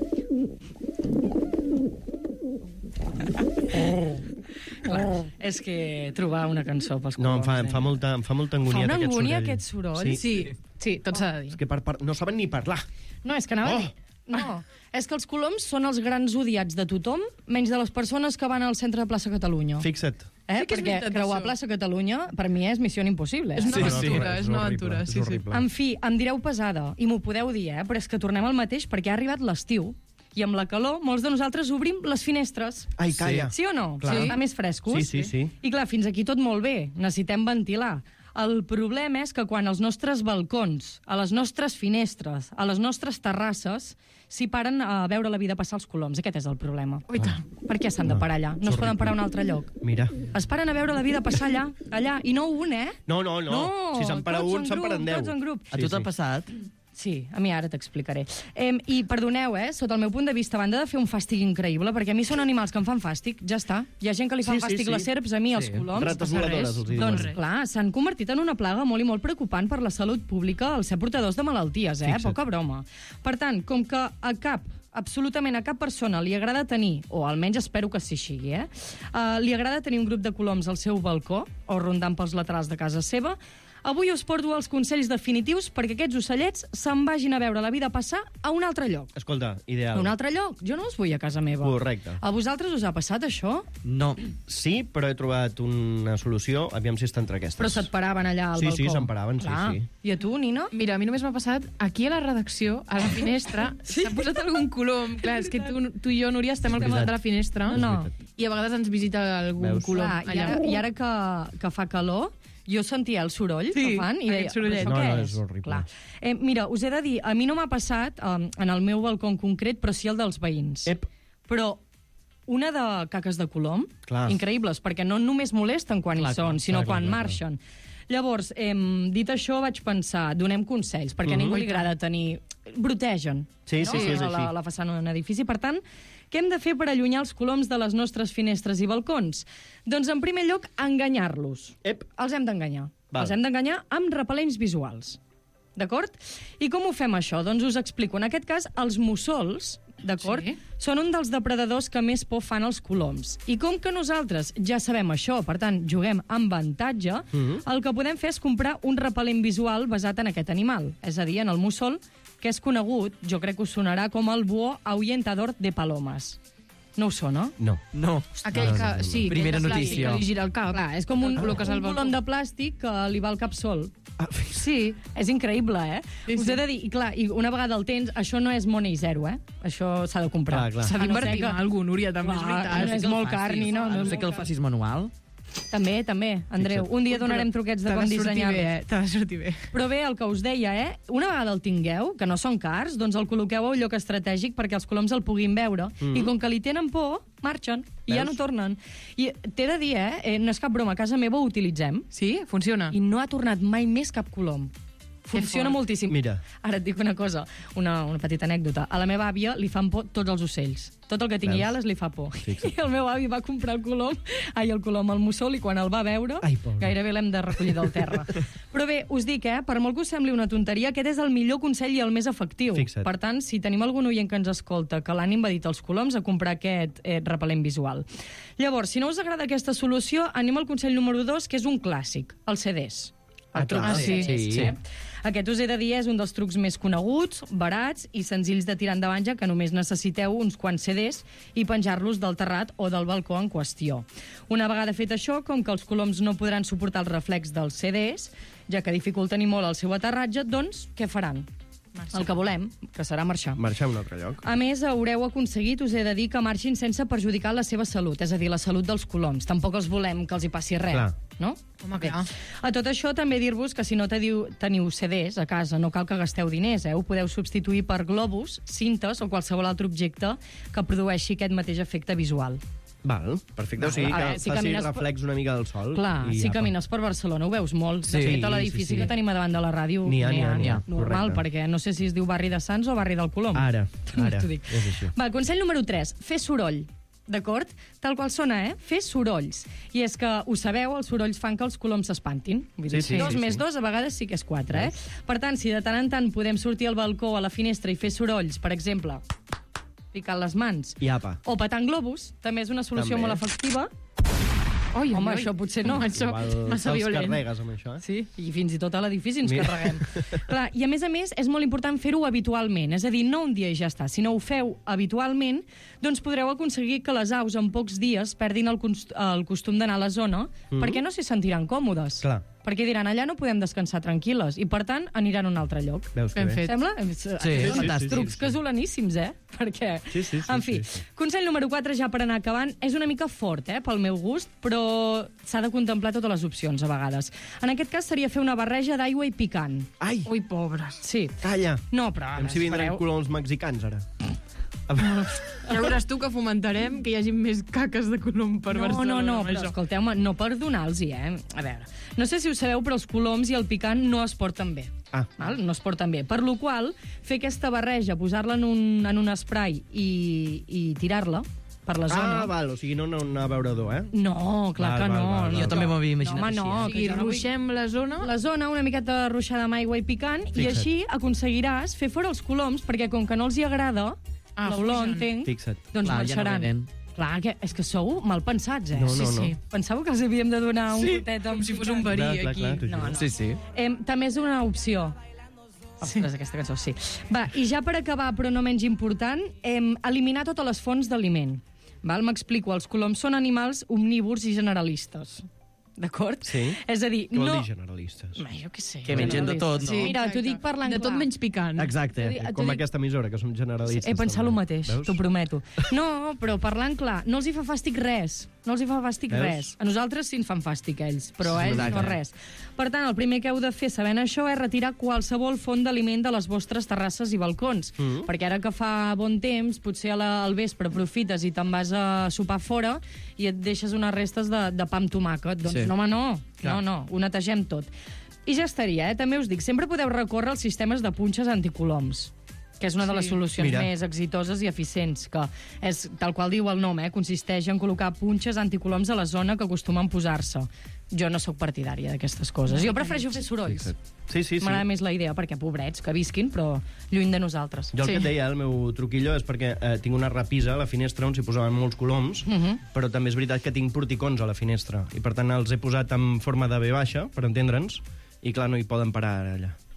F: Clar, és que trobar una cançó pels
B: No, em
F: coloms...
B: fa, em
F: eh?
B: fa, molta, em fa molta
F: Fa
B: angúnia
F: una
B: aquest
F: angúnia
B: soroll.
F: aquest soroll.
B: Sí.
G: Sí, sí, tot s'ha de dir.
B: És que per, per, no saben ni parlar.
F: No, és que anava
B: Oh!
F: a dir... No, és que els coloms són els grans odiats de tothom, menys de les persones que van al centre de plaça Catalunya.
B: Fixa't.
F: Eh?
G: Sí que és
F: Perquè
G: veritat,
F: creuar
G: això.
F: plaça Catalunya, per mi, és missió impossible.
G: És
F: Eh?
G: una
B: Sí,
G: aventura,
B: sí,
G: és una
B: horrible,
G: aventura.
B: és
G: Sí, sí.
B: horrible.
F: En fi, em direu pesada, i m'ho podeu dir, eh? Però és que tornem al mateix perquè ha arribat l'estiu. I amb la calor, molts de nosaltres obrim les finestres.
B: Ai, calla.
F: Sí o no?
B: Clar.
F: Sí. Està més frescos.
B: Sí, sí, sí.
F: I clar, fins aquí tot molt bé. Necessitem ventilar. El problema és que quan als nostres balcons, a les nostres finestres, a les nostres terrasses, s'hi paren a veure la vida passar els coloms. Aquest és el problema.
G: Ui, tant.
F: Per què s'han de parar allà? No es poden parar a un altre lloc.
B: Mira.
F: Es paren a veure la vida passar allà, allà, i no un, eh?
B: No, no, no. Si se'n para
F: tots
B: un,
F: en
B: se'n
F: grup,
B: paren deu.
F: Tots en grup.
H: A tu t'ha passat?
F: Sí, a mi ara t'explicaré. Eh, I perdoneu, eh, sota el meu punt de vista, a banda de fer un fàstic increïble, perquè a mi són animals que em fan fàstic, ja està. Hi ha gent que li fan
B: Sí, sí,
F: fàstic
B: sí.
F: les serps, a mi els
H: Sí.
F: coloms.
B: Rates
F: passa
B: voladores,
F: res.
B: els hi diuen.
F: Doncs
G: Res.
F: clar, s'han convertit en una plaga molt i molt preocupant per la salut pública el ser portadors de malalties, eh?
B: Fixa't.
F: Poca broma. Per tant, com que a cap absolutament a cap persona li agrada tenir, o almenys espero que sí sigui, eh? Uh, li agrada tenir un grup de coloms al seu balcó o rondant pels laterals de casa seva, avui us porto els consells definitius perquè aquests ocellets se'n vagin a veure la vida passar a un altre lloc.
B: Escolta, ideal.
F: A un altre lloc? Jo no els vull a casa meva.
B: Correcte.
F: A vosaltres us ha passat això?
H: No.
B: Sí, però he trobat una solució. Aviam si està entre aquestes.
F: Però se't paraven allà al
B: Sí,
F: balcó?
B: sí, se'n paraven, sí,
F: Clar.
B: sí.
F: I a tu, Nina?
G: Mira, a mi només m'ha passat aquí a la redacció, a la finestra, s'ha posat algun colom. Clar, és que tu, tu i jo, Núria, estem al costat de la finestra
F: No.
G: i a vegades ens visita algun
B: Veus?
G: colom
F: Clar, i
G: allà.
F: ara, i ara que, que fa calor, jo sentia el soroll
G: Sí,
F: que fan i deia,
G: aquest sorollet.
F: però això
B: No,
F: què
B: no,
F: és?
B: és horrible.
F: Clar. Eh, mira, us he de dir, a mi no m'ha passat um, en el meu balcó en concret, però sí el dels veïns.
B: Ep.
F: Però una de caques de colom,
B: Clar.
F: increïbles, perquè no només molesten quan
H: Clar,
F: hi són,
H: clar,
F: sinó
B: clar,
F: quan
B: clar, clar.
F: marxen. Llavors, eh, dit això, vaig pensar, donem consells, perquè a ningú li agrada tenir... Brotegen,
B: Sí,
F: no?
B: sí, sí, és
F: a
B: així.
F: la, a la façana d'un edifici. Per tant, què hem de fer per allunyar els coloms de les nostres finestres i balcons? Doncs, en primer lloc, enganyar-los.
B: Ep.
F: Els hem d'enganyar.
B: Val.
F: Els hem d'enganyar amb repel·lents visuals. D'acord? I com ho fem, això? Doncs us explico. En aquest cas, els mussols, d'acord,
G: Sí.
F: són un dels depredadors que més por fan als coloms. I com que nosaltres ja sabem això, per tant, juguem amb avantatge,
B: Mhm.
F: el que podem fer és comprar un repel·lent visual basat en aquest animal. És a dir, en el mussol que és conegut, jo crec que us sonarà com el búho ahuyentador de palomes. No us sona?
B: No.
H: No.
G: Aquell que, sí,
H: Primera
G: aquell de plàstic
H: notícia.
G: que li gira el cap.
F: Clar, és com un,
G: col·loques
F: un
G: al balcó.
F: colom de plàstic que li va al cap sol. Sí, és increïble, eh?
G: Sí,
F: Us
G: sí.
F: he de dir, i clar, i una vegada el tens, això no és money zero, eh? Això s'ha de comprar.
B: Clar, clar.
G: S'ha
F: A no
G: d'invertir
F: ser
G: en algú, Núria, també és
F: Clar,
G: veritat.
F: no és molt car ni no.
H: A no ser que el facis manual.
F: També, també, Andreu. Un dia donarem truquets de
G: T'ha
F: com
G: de sortir
F: dissenyar-los.
G: bé, eh? T'ha de sortir bé.
F: Però bé, el que us deia, eh? Una vegada el tingueu, que no són cars, doncs el col·loqueu a un lloc estratègic perquè els coloms el puguin veure. Mm. I com que li tenen por, marxen. I ja no tornen. I t'he de dir, eh? eh? No és cap broma, a casa meva ho utilitzem.
G: Sí? Funciona?
F: I no ha tornat mai més cap colom. Funciona
G: fort.
F: moltíssim.
B: Mira.
F: Ara et dic una cosa, una, una petita anècdota. A la meva àvia li fan por tots els ocells. Tot el que tingui
B: Veus?
F: ales li fa por.
B: Fixa't.
F: I el meu avi va comprar el colom, ai, el colom al mussol, i quan el va veure,
B: Ai, pobre.
F: gairebé l'hem de recollir del terra. Però bé, us dic, eh, per molt que us sembli una tonteria, aquest és el millor consell i el més efectiu.
B: Fixa't.
F: Per tant, si tenim algun oient que ens escolta que l'han invadit els coloms, a comprar aquest eh, repel·lent visual. Llavors, si no us agrada aquesta solució, anem al consell número dos, que és un clàssic, els C Ds.
B: Ah, clar.
F: truc
G: sí.
F: C Ds,
H: Sí.
F: Aquest, us he de dir, és un dels trucs més coneguts, barats i senzills de tirar endavant, ja que només necessiteu uns quants C Ds i penjar-los del terrat o del balcó en qüestió. Una vegada fet això, com que els coloms no podran suportar el reflex dels C Ds, ja que dificulten i molt el seu aterratge, doncs què faran? El que volem, que serà marxar.
B: Marxar a un altre lloc.
F: A més, haureu aconseguit, us he de dir, que marxin sense perjudicar la seva salut, és a dir, la salut dels coloms. Tampoc els volem que els hi passi res,
B: Clar.
F: no?
G: Home,
F: Bé.
G: clar.
F: A tot això, també dir-vos que si no teniu, teniu C Ds a casa, no cal que gasteu diners, eh? Ho podeu substituir per globus, cintes o qualsevol altre objecte que produeixi aquest mateix efecte visual.
B: Val, perfecte.
F: Val.
B: O sigui
F: A
B: que
F: veure, si
B: faci
F: camines per-
B: reflex una mica del sol.
F: Clar,
B: i
F: si
B: apa.
F: camines per Barcelona ho veus molt. De
B: Sí,
F: fet, a l'edifici
B: sí, sí.
F: que tenim a davant de la ràdio
B: N'hi ha, n'hi ha, n'hi ha.
F: normal,
B: Correcte.
F: perquè no sé si es diu barri de Sants o barri del Colom.
B: Ara, ara,
F: T'ho dic.
B: és així.
F: Va, consell número tres, fer soroll. D'acord? Tal qual sona, eh? Fer sorolls. I és que, ho sabeu, els sorolls fan que els coloms s'espantin. Vull dir,
B: Sí, sí,
F: dos
B: sí,
F: més
B: sí.
F: dos, a vegades sí que és quatre, eh? Per tant, si de tant en tant podem sortir al balcó, a la finestra i fer sorolls, per exemple, picant les mans,
B: I apa.
F: o petant globus, també és una solució
B: També.
F: molt efectiva.
G: Oi,
F: Home,
G: oi, oi.
F: això potser no.
G: Home, això
B: Igual
G: massa
B: te'ls
G: violent.
B: carregues amb això, eh?
F: Sí, i fins i tot a l'edifici ens
B: Mira.
F: carreguem. Clar, i a més a més és molt important fer-ho habitualment, és a dir, no un dia i ja està. Si no ho feu habitualment, doncs podreu aconseguir que les aus en pocs dies perdin el, const el costum d'anar a la zona, mm. perquè no s'hi sentiran còmodes.
B: Clar.
F: Perquè diran, allà no podem descansar tranquil·les, i per tant aniran a un altre lloc.
B: Veus que
G: Ben
B: bé?
G: fet.
F: Sembla? Sí,
H: sí,
F: són
H: sí,
F: trucs
B: sí, sí.
F: casolaníssims, eh? Perquè,
B: Sí, sí, sí,
F: en fi,
B: sí, sí.
F: consell número quatre, ja per anar acabant, és una mica fort, eh, pel meu gust, però s'ha de contemplar totes les opcions, a vegades. En aquest cas seria fer una barreja d'aigua i picant.
B: Ai,
G: Ui, pobres.
F: Sí.
B: calla.
F: No, però...
B: Em si vindran
F: espereu.
B: coloms mexicans, ara.
G: Ja veuràs tu que fomentarem que hi hagi més caques de colom per
F: No,
G: Barcelona.
F: no, no,
G: amb
F: però
G: això.
F: escolteu-me, no per donar-los-hi, eh? A veure, no sé si ho sabeu, però els coloms i el picant no es porten bé.
B: Ah.
F: Val? No es porten bé. Per lo qual, fer aquesta barreja, posar-la en, un, en un spray i, i tirar-la per la zona...
B: Ah, val, o sigui, no anar a beurador, eh?
F: No, clar
B: Val,
F: que
B: val,
F: no.
B: val, val.
H: Jo també m'ho havia
F: No,
H: imaginat
F: home, no,
H: així,
G: O
H: eh?
F: que
G: sigui,
F: jo no vull-
G: ruixem la zona...
F: La zona, una miqueta ruixada amb aigua i picant, i
B: Fixa't.
F: així aconseguiràs fer fora els coloms, perquè com que no els hi agrada,
G: Ah,
F: l'olor,
G: fugen.
F: entenc,
B: Fixa't.
F: doncs
H: Clar, ja no
F: marxaran.
H: venen.
F: Clar, que, és que sou mal pensats, eh?
B: No, no,
F: sí, sí.
B: no.
F: Pensàveu que els havíem de donar un
G: Sí,
F: gotet amb
G: com si fos un
F: picant?
G: verí
B: Clar, clar,
G: aquí.
B: clar, t'ho
F: No,
B: juro.
F: no.
H: Sí, sí.
F: Eh, també és una opció. Ostres, aquesta cançó, sí. Va, i ja per acabar, però no menys important, eh, eliminar totes les fonts d'aliment. Val? M'explico, els coloms són animals omnívors i generalistes. D'acord?
B: Sí.
F: És a dir,
B: Què vol
F: no...
B: dir generalistes?
F: Home, jo què sé.
H: Que mengen de tot, no?
F: Sí, mira, t'ho dic parlant
G: De tot
F: clar.
G: menys picant.
H: Exacte.
F: T'ho dic- t'ho
B: Com
F: dic-
B: aquesta emissora, que som generalistes.
F: He pensat el
B: també.
F: mateix,
B: Veus?
F: t'ho prometo. No, però parlant clar, no els hi fa fàstic res. No els hi fa fàstic
B: Veus?
F: res. A nosaltres sí ens fan fàstic, ells, però a ells
H: Exacte.
F: no res. Per tant, el primer que heu de fer sabent això és retirar qualsevol font d'aliment de les vostres terrasses i balcons. Mm. Perquè ara que fa bon temps, potser a la, al vespre aprofites i te'n vas a sopar fora i et deixes unes restes de, de pa amb tomàquet. Doncs
H: Sí.
F: no, home, no.
B: Clar.
F: No, no, ho netegem tot. I ja estaria, eh? També us dic, sempre podeu recórrer als sistemes de punxes anticoloms, que és una de les solucions
B: Mira.
F: més exitoses i eficients, que és, tal qual diu el nom, eh, consisteix en col·locar punxes anticoloms a la zona que acostumen posar-se. Jo no sóc partidària d'aquestes coses. Jo prefereixo fer sorolls.
B: Fixa't. Sí, sí, sí.
F: M'agrada més la idea, perquè pobrets, que visquin, però lluny de nosaltres.
B: Jo el
G: Sí.
B: que et deia, el meu truquillo, és perquè eh, tinc una repisa a la finestra on s'hi posaven molts coloms,
F: Mhm.
B: però també és veritat que tinc porticons a la finestra, i per tant els he posat en forma de V baixa, per entendre'ns, i clar, no hi poden parar ara allà.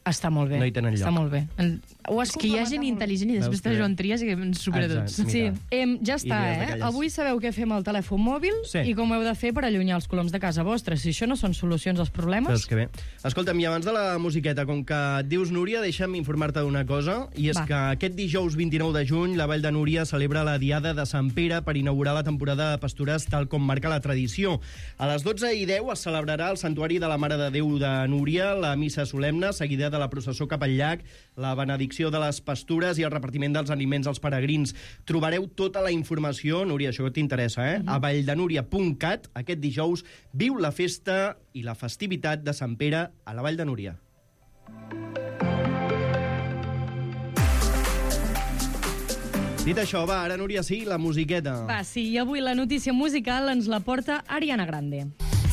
F: Està molt bé.
B: No hi tenen lloc.
F: Està molt bé. Ho has
G: És que hi ha gent intel·ligent i després
B: Veus que
G: està
B: bé.
G: Joan Trias i que ens supera tots.
B: Exacte.
F: Sí,
B: Mira.
F: em, ja està,
B: Idees
F: eh?
B: d'aquelles.
F: Avui sabeu què fem al telèfon mòbil
B: Sí.
F: i com heu de fer per allunyar els coloms de casa vostra. Si això no són solucions als problemes...
B: Veus que bé. Escolta'm, i abans de la musiqueta, com que et dius Núria, deixa'm informar-te d'una cosa, i és
F: Va.
B: que aquest dijous vint-i-nou de juny la Vall de Núria celebra la Diada de Sant Pere per inaugurar la temporada de pastures tal com marca la tradició. A les dotze i deu es celebrarà al Santuari de la Mare de Déu de Núria la missa solemne, seguida de la processó cap al llac, la benedicció de les pastures i el repartiment dels aliments als peregrins. Trobareu tota la informació, Núria, això t'interessa, eh? A valldenúria punt cat. Aquest dijous viu la festa i la festivitat de Sant Pere a la Vall de Núria. Dit això, va, ara, Núria, sí, la musiqueta.
F: Va, sí, i avui la notícia musical ens la porta Ariana Grande.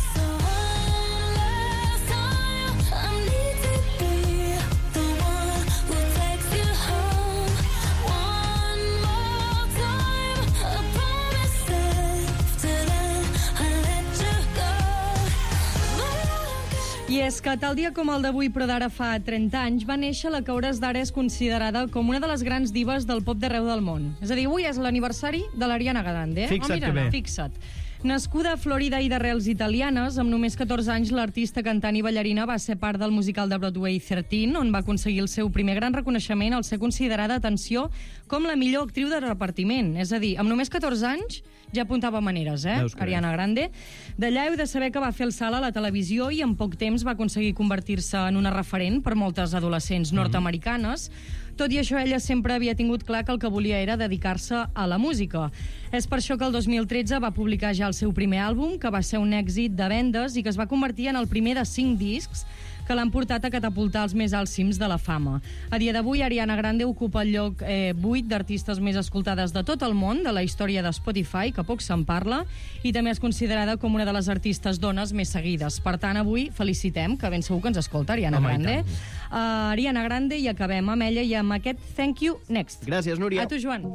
F: I és que tal dia com el d'avui, però d'ara fa trenta anys, va néixer la que a hores d'ara és considerada com una de les grans divas del pop d'arreu del món. És a dir, avui és l'aniversari de l'Ariana Grande. Eh?
B: Fixa't
F: Oh,
B: que bé.
F: Fixa't. Nascuda a Florida i d'arrels italianes, amb només catorze anys l'artista, cantant i ballarina va ser part del musical de Broadway treze, on va aconseguir el seu primer gran reconeixement al ser considerada, atenció, com la millor actriu de repartiment. És a dir, amb només catorze anys ja apuntava maneres, eh?
B: Veus que
F: Ariana Grande. D'allà heu de saber que va fer el salt a la televisió i en poc temps va aconseguir convertir-se en una referent per moltes adolescents nord-americanes. Tot i això, ella sempre havia tingut clar que el que volia era dedicar-se a la música. És per això que el dos mil tretze va publicar ja el seu primer àlbum, que va ser un èxit de vendes i que es va convertir en el primer de cinc discs que l'han portat a catapultar als més alts cims de la fama. A dia d'avui, Ariana Grande ocupa el lloc eh, vuit d'artistes més escoltades de tot el món, de la història de Spotify, que poc se'n parla, i també és considerada com una de les artistes dones més seguides. Per tant, avui felicitem, que ben segur que ens escolta, Ariana
B: Home, i
F: Grande.
B: tant.
F: Uh, Ariana Grande, i acabem amb ella i amb aquest Thank You Next.
B: Gràcies, Núria.
F: A tu, Joan.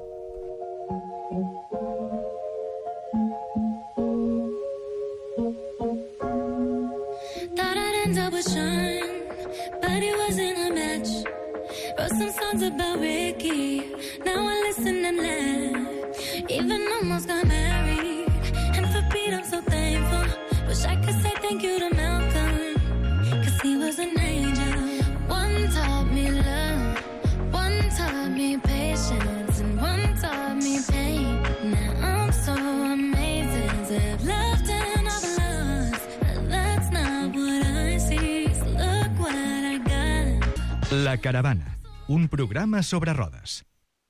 E: Thought I'd end up with Sean, but it wasn't a match. Wrote some songs about Ricky, now I listen and laugh. Even almost got married, and for Pete I'm so thankful. Wish I could say thank you to Malcolm, cause he was an angel. One taught me love, one taught me patience, and one taught me pain. Now I'm so amazing to have loved and I've lost, but that's not what I see. So look what I got.
A: La Caravana, un programa sobre rodes.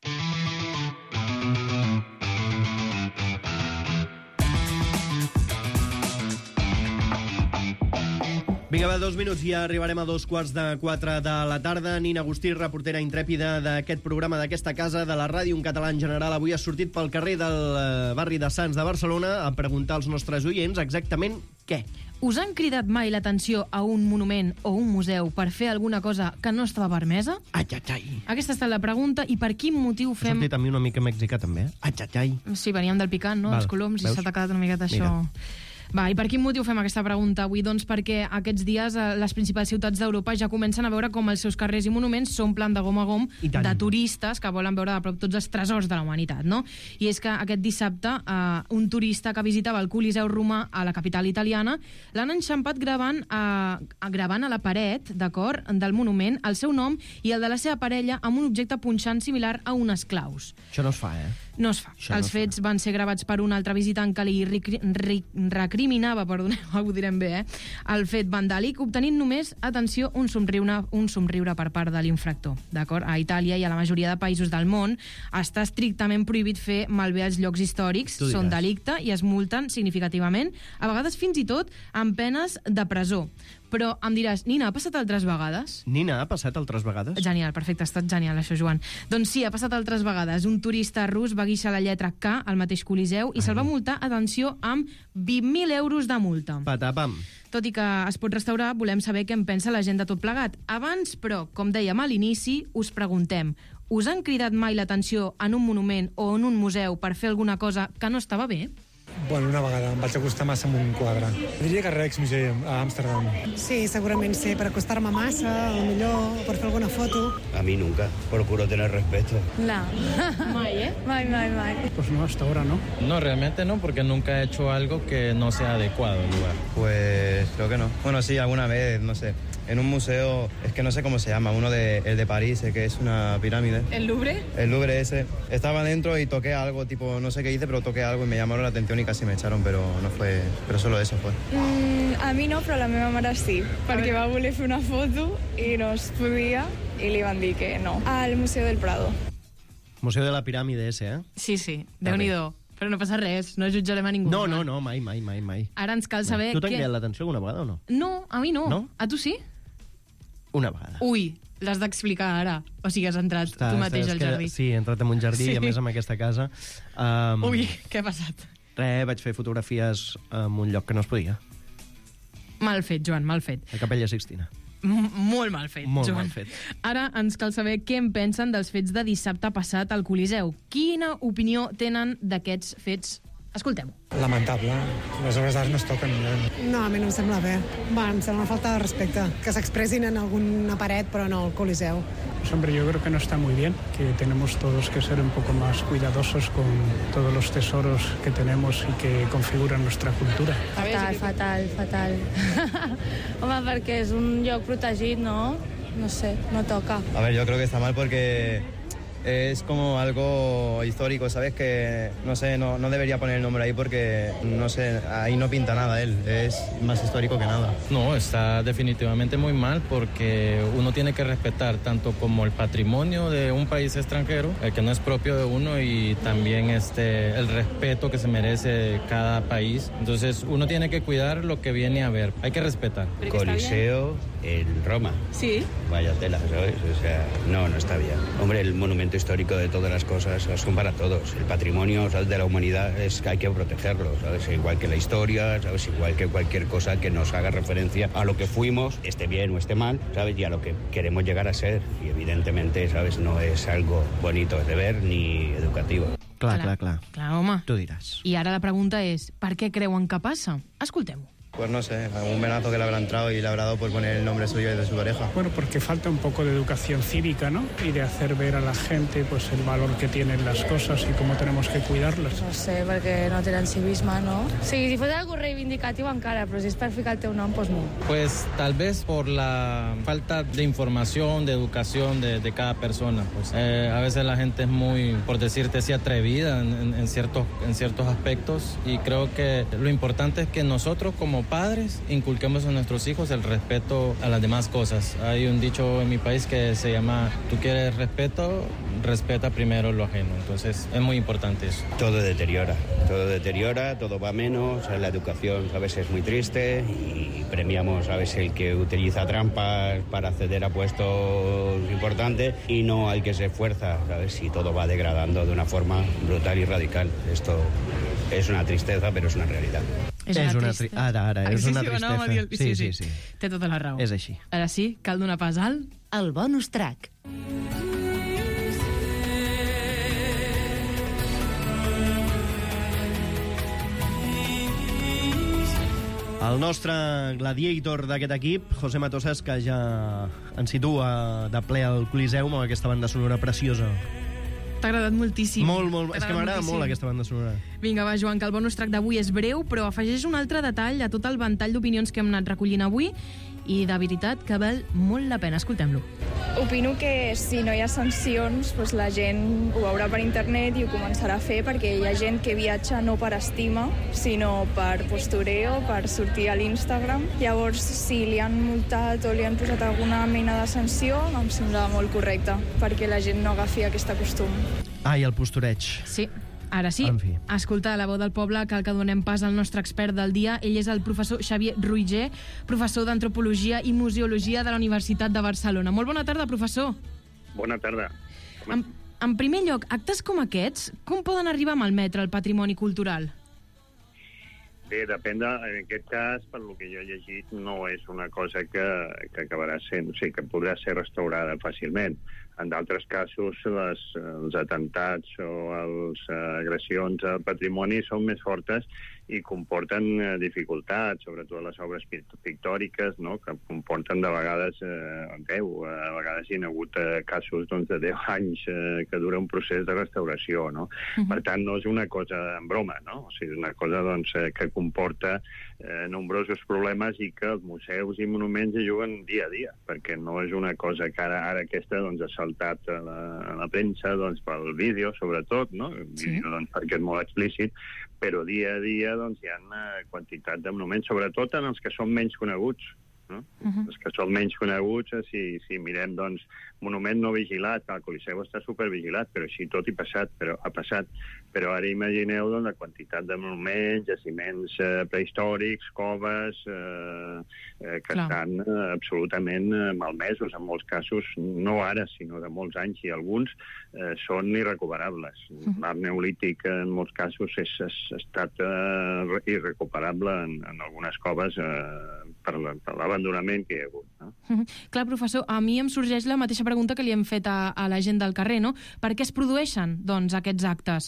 B: Vinga, va, dos minuts i ja arribarem a dos quarts de quatre de la tarda. Nina Agustí, reportera intrèpida d'aquest programa, d'aquesta casa, de la ràdio en català en general, avui ha sortit pel carrer del eh, barri de Sants de Barcelona a preguntar als nostres oients exactament què.
G: Us han cridat mai l'atenció a un monument o un museu per fer alguna cosa que no estava permesa?
B: Ai, ai, ai.
G: Aquesta ha estat la pregunta, i per quin motiu
B: Ha
G: fem...
B: sortit a mi una mica mexicà, també, eh? Ai, ai, ai.
G: Sí, veníem del picant, no?,
B: Val,
G: els coloms,
B: veus?
G: i s'ha quedat una miqueta això...
B: Mira.
G: Va, i per quin motiu fem aquesta pregunta avui? Doncs perquè aquests dies eh, les principals ciutats d'Europa ja comencen a veure com els seus carrers i monuments s'omplen de gom a gom
B: I tant.
G: de turistes que volen veure de prop tots els tresors de la humanitat, no? I és que aquest dissabte eh, un turista que visitava el Coliseu romà a la capital italiana l'han enxampat gravant, eh, gravant a la paret, d'acord, del monument el seu nom i el de la seva parella amb un objecte punxant similar a unes claus.
B: Això no es fa, eh?
G: No es fa.
B: Això no
G: Els
B: es fa.
G: fets van ser gravats per un altre visitant que li recri ri recriminava, perdoneu, ho direm bé, eh? el fet vandàlic, obtenint només, atenció, un somriure, un somriure per part de l'infractor. D'acord? A Itàlia i a la majoria de països del món està estrictament prohibit fer malbé els llocs històrics,
B: Tu diràs.
G: són delicte i es multen significativament, a vegades fins i tot amb penes de presó. Però em diràs, Nina, ha passat altres vegades?
B: Nina, ha passat altres vegades?
G: Genial, perfecte, ha estat genial això, Joan. Doncs sí, ha passat altres vegades. Un turista rus va guixar la lletra K al mateix Coliseu i se'l va multar, atenció, amb vint mil euros de multa.
B: Patapam.
G: Tot i que es pot restaurar, volem saber què en pensa la gent de tot plegat. Abans, però, com dèiem a l'inici, us preguntem, us han cridat mai l'atenció en un monument o en un museu per fer alguna cosa que no estava bé?
I: Bueno, una vegada em vaig acostar massa amb un quadre. Diria que Rijksmuseum, a Amsterdam.
J: Sí, segurament sí, per acostar-me massa, o millor per fer alguna foto.
K: A mí nunca, procuro tener respeto.
L: No, mai, ¿eh? Mai, mai, mai.
M: Pues no, hasta ahora no.
N: No, realmente no, porque nunca he hecho algo que no sea adecuado al lugar.
O: Pues creo que no. Bueno, sí, alguna vez, no sé. En un museo, es que no sé cómo se llama, uno de, el de París, que es una pirámide.
L: ¿El Louvre?
O: El Louvre ese. Estaba dentro y toqué algo, tipo, no sé qué hice, pero toqué algo y me llamaron la atención y casi me echaron, pero no fue, pero solo eso fue.
L: Mm, a mi no, però la meva mare sí, perquè va voler fer una foto i no es podia i li van dir que no. Al Museu del Prado.
B: Museu de la Piràmide ese, eh?
G: Sí, sí, déu-n'hi-do. Però no passa res, no jutjarem a ningú.
B: No, no, no, mai, mai, mai, mai.
G: Ara ens cal saber...
B: Tu t'han
G: què...
B: cridat l'atenció alguna vegada o no?
G: No, a mi no.
B: No?
G: A tu sí?
B: Una vegada.
G: Ui, l'has d'explicar ara. O sigui, has entrat
B: Està,
G: tu mateix
B: està,
G: al
B: que,
G: jardí.
B: Sí, he entrat en un jardí,
G: Sí.
B: i a més en aquesta casa. Um,
G: Ui, què ha passat?
B: Res, vaig fer fotografies en un lloc que no es podia.
G: Mal fet, Joan, mal fet.
B: La Capella Sixtina.
G: M molt mal fet,
B: Molt
G: Joan.
B: mal fet.
G: Ara ens cal saber què en pensen dels fets de dissabte passat al Coliseu. Quina opinió tenen d'aquests fets? Escoltem-ho.
I: Lamentable. Les obres d'art no es toquen.
J: No, a mi no em sembla bé. Va, em sembla una falta de respecte. Que s'expressin en alguna paret, però no al Coliseu.
M: Pues hombre, yo creo que no está muy bien, que tenemos todos que ser un poco más cuidadosos con todos los tesoros que tenemos y que configuran nuestra cultura.
L: Fatal, fatal, fatal. Home, perquè és un lloc protegit, no? No sé, no toca.
O: A ver, yo creo que está mal porque es como algo histórico, ¿sabes? Que, no sé, no, no debería poner el nombre ahí porque, no sé, ahí no pinta nada él. Es más histórico que nada.
N: No, está definitivamente muy mal porque uno tiene que respetar tanto como el patrimonio de un país extranjero, el que no es propio de uno, y también este, el respeto que se merece cada país. Entonces, uno tiene que cuidar lo que viene a ver. Hay que respetar.
K: Coliseo en Roma.
L: Sí.
K: Vaya tela, ¿sabes? O sea, no, no está bien. Hombre, el monumento histórico de todas las cosas son para todos. El patrimonio, ¿sabes?, de la humanidad es que hay que protegerlo, ¿sabes? Igual que la historia, ¿sabes? Igual que cualquier cosa que nos haga referencia a lo que fuimos, esté bien o esté mal, ¿sabes? Y a lo que queremos llegar a ser. Y evidentemente, ¿sabes?, no es algo bonito de ver ni educativo.
B: Clar, clar, clar.
G: Clar, home.
B: Tu diràs.
G: I ara la pregunta és, per què creuen que passa? Escoltem-ho.
O: Pues no sé, algún venazo que le habrá entrado y le habrá dado por poner el nombre suyo y de su pareja.
M: Bueno, porque falta un poco de educación cívica, ¿no? Y de hacer ver a la gente pues el valor que tienen las cosas y cómo tenemos que cuidarlas.
L: No sé, perquè no tenen civisme, no? Sí, si fos algo reivindicatiu encara, però si és per ficar el teu nom, doncs no.
N: Pues tal vez por la falta de información, de educación de, de cada persona. Pues, eh, a veces la gente es muy, por decirte así, atrevida en, en, en, ciertos, en ciertos aspectos, y creo que lo importante es que nosotros como padres inculquemos a nuestros hijos el respeto a las demás cosas. Hay un dicho en mi país que se llama: tú quieres respeto, respeta primero lo ajeno. Entonces es muy importante eso.
K: Todo deteriora, todo deteriora, todo va menos, la educación a veces es muy triste y premiamos a veces el que utiliza trampas para acceder a puestos importantes y no al que se esfuerza, ¿sabes? Y todo va degradando de una forma brutal y radical. Esto es una tristeza, pero es una realidad.
G: És una,
B: és una
G: tristesa.
B: tri... Ara, ara, és
G: sí,
B: una
G: sí,
B: tristesa.
G: no, dir...
B: sí, sí, sí, sí.
G: Té tota la raó.
B: És així.
G: Ara sí, cal donar pas al...
P: El bonus track.
B: El nostre gladiator d'aquest equip, José Matosas, que ja ens situa de ple al Coliseu amb aquesta banda sonora preciosa.
G: T'ha agradat moltíssim.
B: Molt, molt. És que m'agrada
G: moltíssim.
B: molt aquesta banda sonora.
G: Vinga, va, Joan, que el bonus track d'avui és breu, però afegeix un altre detall a tot el ventall d'opinions que hem anat recollint avui, i de veritat que val molt la pena. Escoltem-lo.
L: Opino que si no hi ha sancions, doncs la gent ho veurà per internet i ho començarà a fer, perquè hi ha gent que viatja no per estima, sinó per postureo, per sortir a l'Instagram. Llavors, si li han multat o li han posat alguna mena de sanció, em sembla molt correcte, perquè la gent no agafi aquest costum.
B: Ah, i el postureig.
G: Sí, ara sí.
B: En fi.
G: Escolta, la veu del poble, cal que donem pas al nostre expert del dia. Ell és el professor Xavier Ruiger, professor d'Antropologia i Museologia de la Universitat de Barcelona. Molt bona tarda, professor.
Q: Bona tarda.
G: En, en primer lloc, actes com aquests, com poden arribar a malmetre el patrimoni cultural?
Q: Bé, depèn de, en aquest cas, per lo que jo he llegit, no és una cosa que, que acabarà sent, o sigui, que podrà ser restaurada fàcilment. En d'altres casos, les, els atemptats o les agressions al patrimoni són més fortes i comporten eh, dificultats, sobretot les obres pictòriques, no?, que comporten de vegades eh, deu, a vegades hi ha hagut eh, casos doncs, de deu anys eh, que dura un procés de restauració, no? Uh-huh. Per tant, no és una cosa en broma, no? O sigui, és una cosa doncs, eh, que comporta eh, nombrosos problemes i que els museus i monuments hi juguen dia a dia, perquè no és una cosa que ara, ara aquesta doncs, ha saltat a la, a la premsa doncs, pel vídeo, sobretot, no? El vídeo, doncs, perquè és molt explícit, però dia a dia doncs, hi ha una quantitat de monuments, sobretot en els que són menys coneguts. No? Uh-huh. Els que són menys coneguts, si, si mirem doncs, monument no vigilat, el Coliseu està supervigilat, però així tot i passat, però, ha passat. Però ara imagineu doncs, la quantitat de monuments, jaciments eh, prehistòrics, coves, eh, eh, que Clar. estan eh, absolutament eh, malmesos, en molts casos, no ara, sinó de molts anys, i alguns eh, són irrecuperables. Uh-huh. L'art neolític, en molts casos, és, és, ha estat eh, irrecuperable en, en algunes coves eh, per, per l'abandonament que hi ha hagut. No?
G: Uh-huh. Clar, professor, a mi em sorgeix la mateixa pregunta que li hem fet a, a la gent del carrer, no? Per què es produeixen, doncs, aquests actes?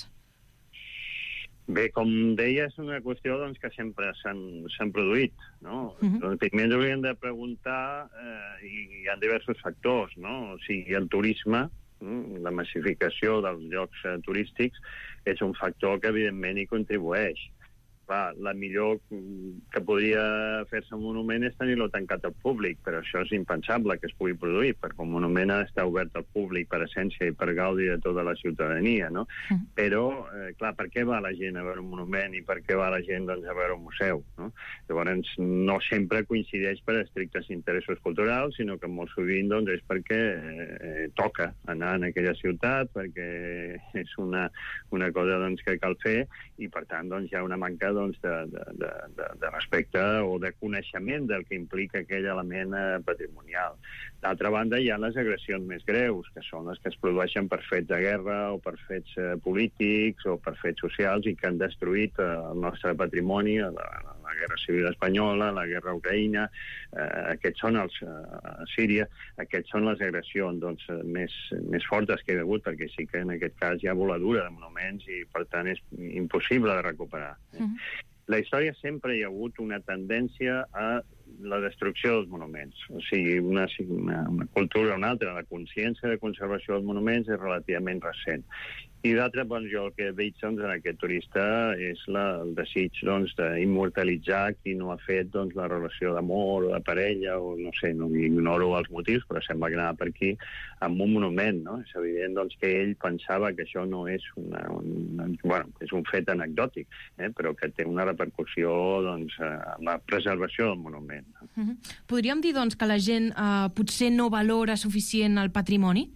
Q: Bé, com deia, és una qüestió doncs, que sempre s'han produït, no? Uh-huh. Doncs, primer ens hauríem de preguntar, eh, i hi ha diversos factors, no? O sigui, el turisme, la massificació dels llocs eh, turístics, és un factor que evidentment hi contribueix. Clar, la millor que podria fer-se un monument és tenir-lo tancat al públic, però això és impensable que es pugui produir, perquè un monument ha d'estar obert al públic per essència i per gaudi de tota la ciutadania, no? Mm. Però, eh, clar, per què va la gent a veure un monument i per què va la gent doncs, a veure un museu? No? Llavors, no sempre coincideix per estrictes interessos culturals, sinó que molt sovint doncs, és perquè eh, toca anar en aquella ciutat, perquè és una, una cosa doncs, que cal fer, i per tant doncs, hi ha una manca doncs, de, de, de, de respecte o de coneixement del que implica aquell element eh, patrimonial. D'altra banda, hi ha les agressions més greus, que són les que es produeixen per fets de guerra o per fets eh, polítics o per fets socials i que han destruït eh, el nostre patrimoni, la, la Guerra Civil Espanyola, la Guerra Ucraïna, eh, aquests són els, eh, a Síria, aquests són les agressions doncs, més, més fortes que hi ha hagut, perquè sí que en aquest cas hi ha voladura de monuments i, per tant, és impossible de recuperar. Eh? Mm. La història sempre hi ha hagut una tendència a la destrucció dels monuments. O sigui, una, una, una cultura o una altra, la consciència de conservació dels monuments és relativament recent. I d'altra, doncs, jo el que veig doncs, en aquest turista és la, el desig doncs, d'immortalitzar qui no ha fet doncs, la relació d'amor o de parella, o no sé, no ignoro els motius, però sembla que anava per aquí, amb un monument, no? És evident doncs, que ell pensava que això no és una, una, bueno, és un fet anecdòtic, eh? Però que té una repercussió doncs, en la preservació del monument.
G: Uh-huh. Podríem dir doncs, que la gent eh, potser no valora suficient el patrimoni?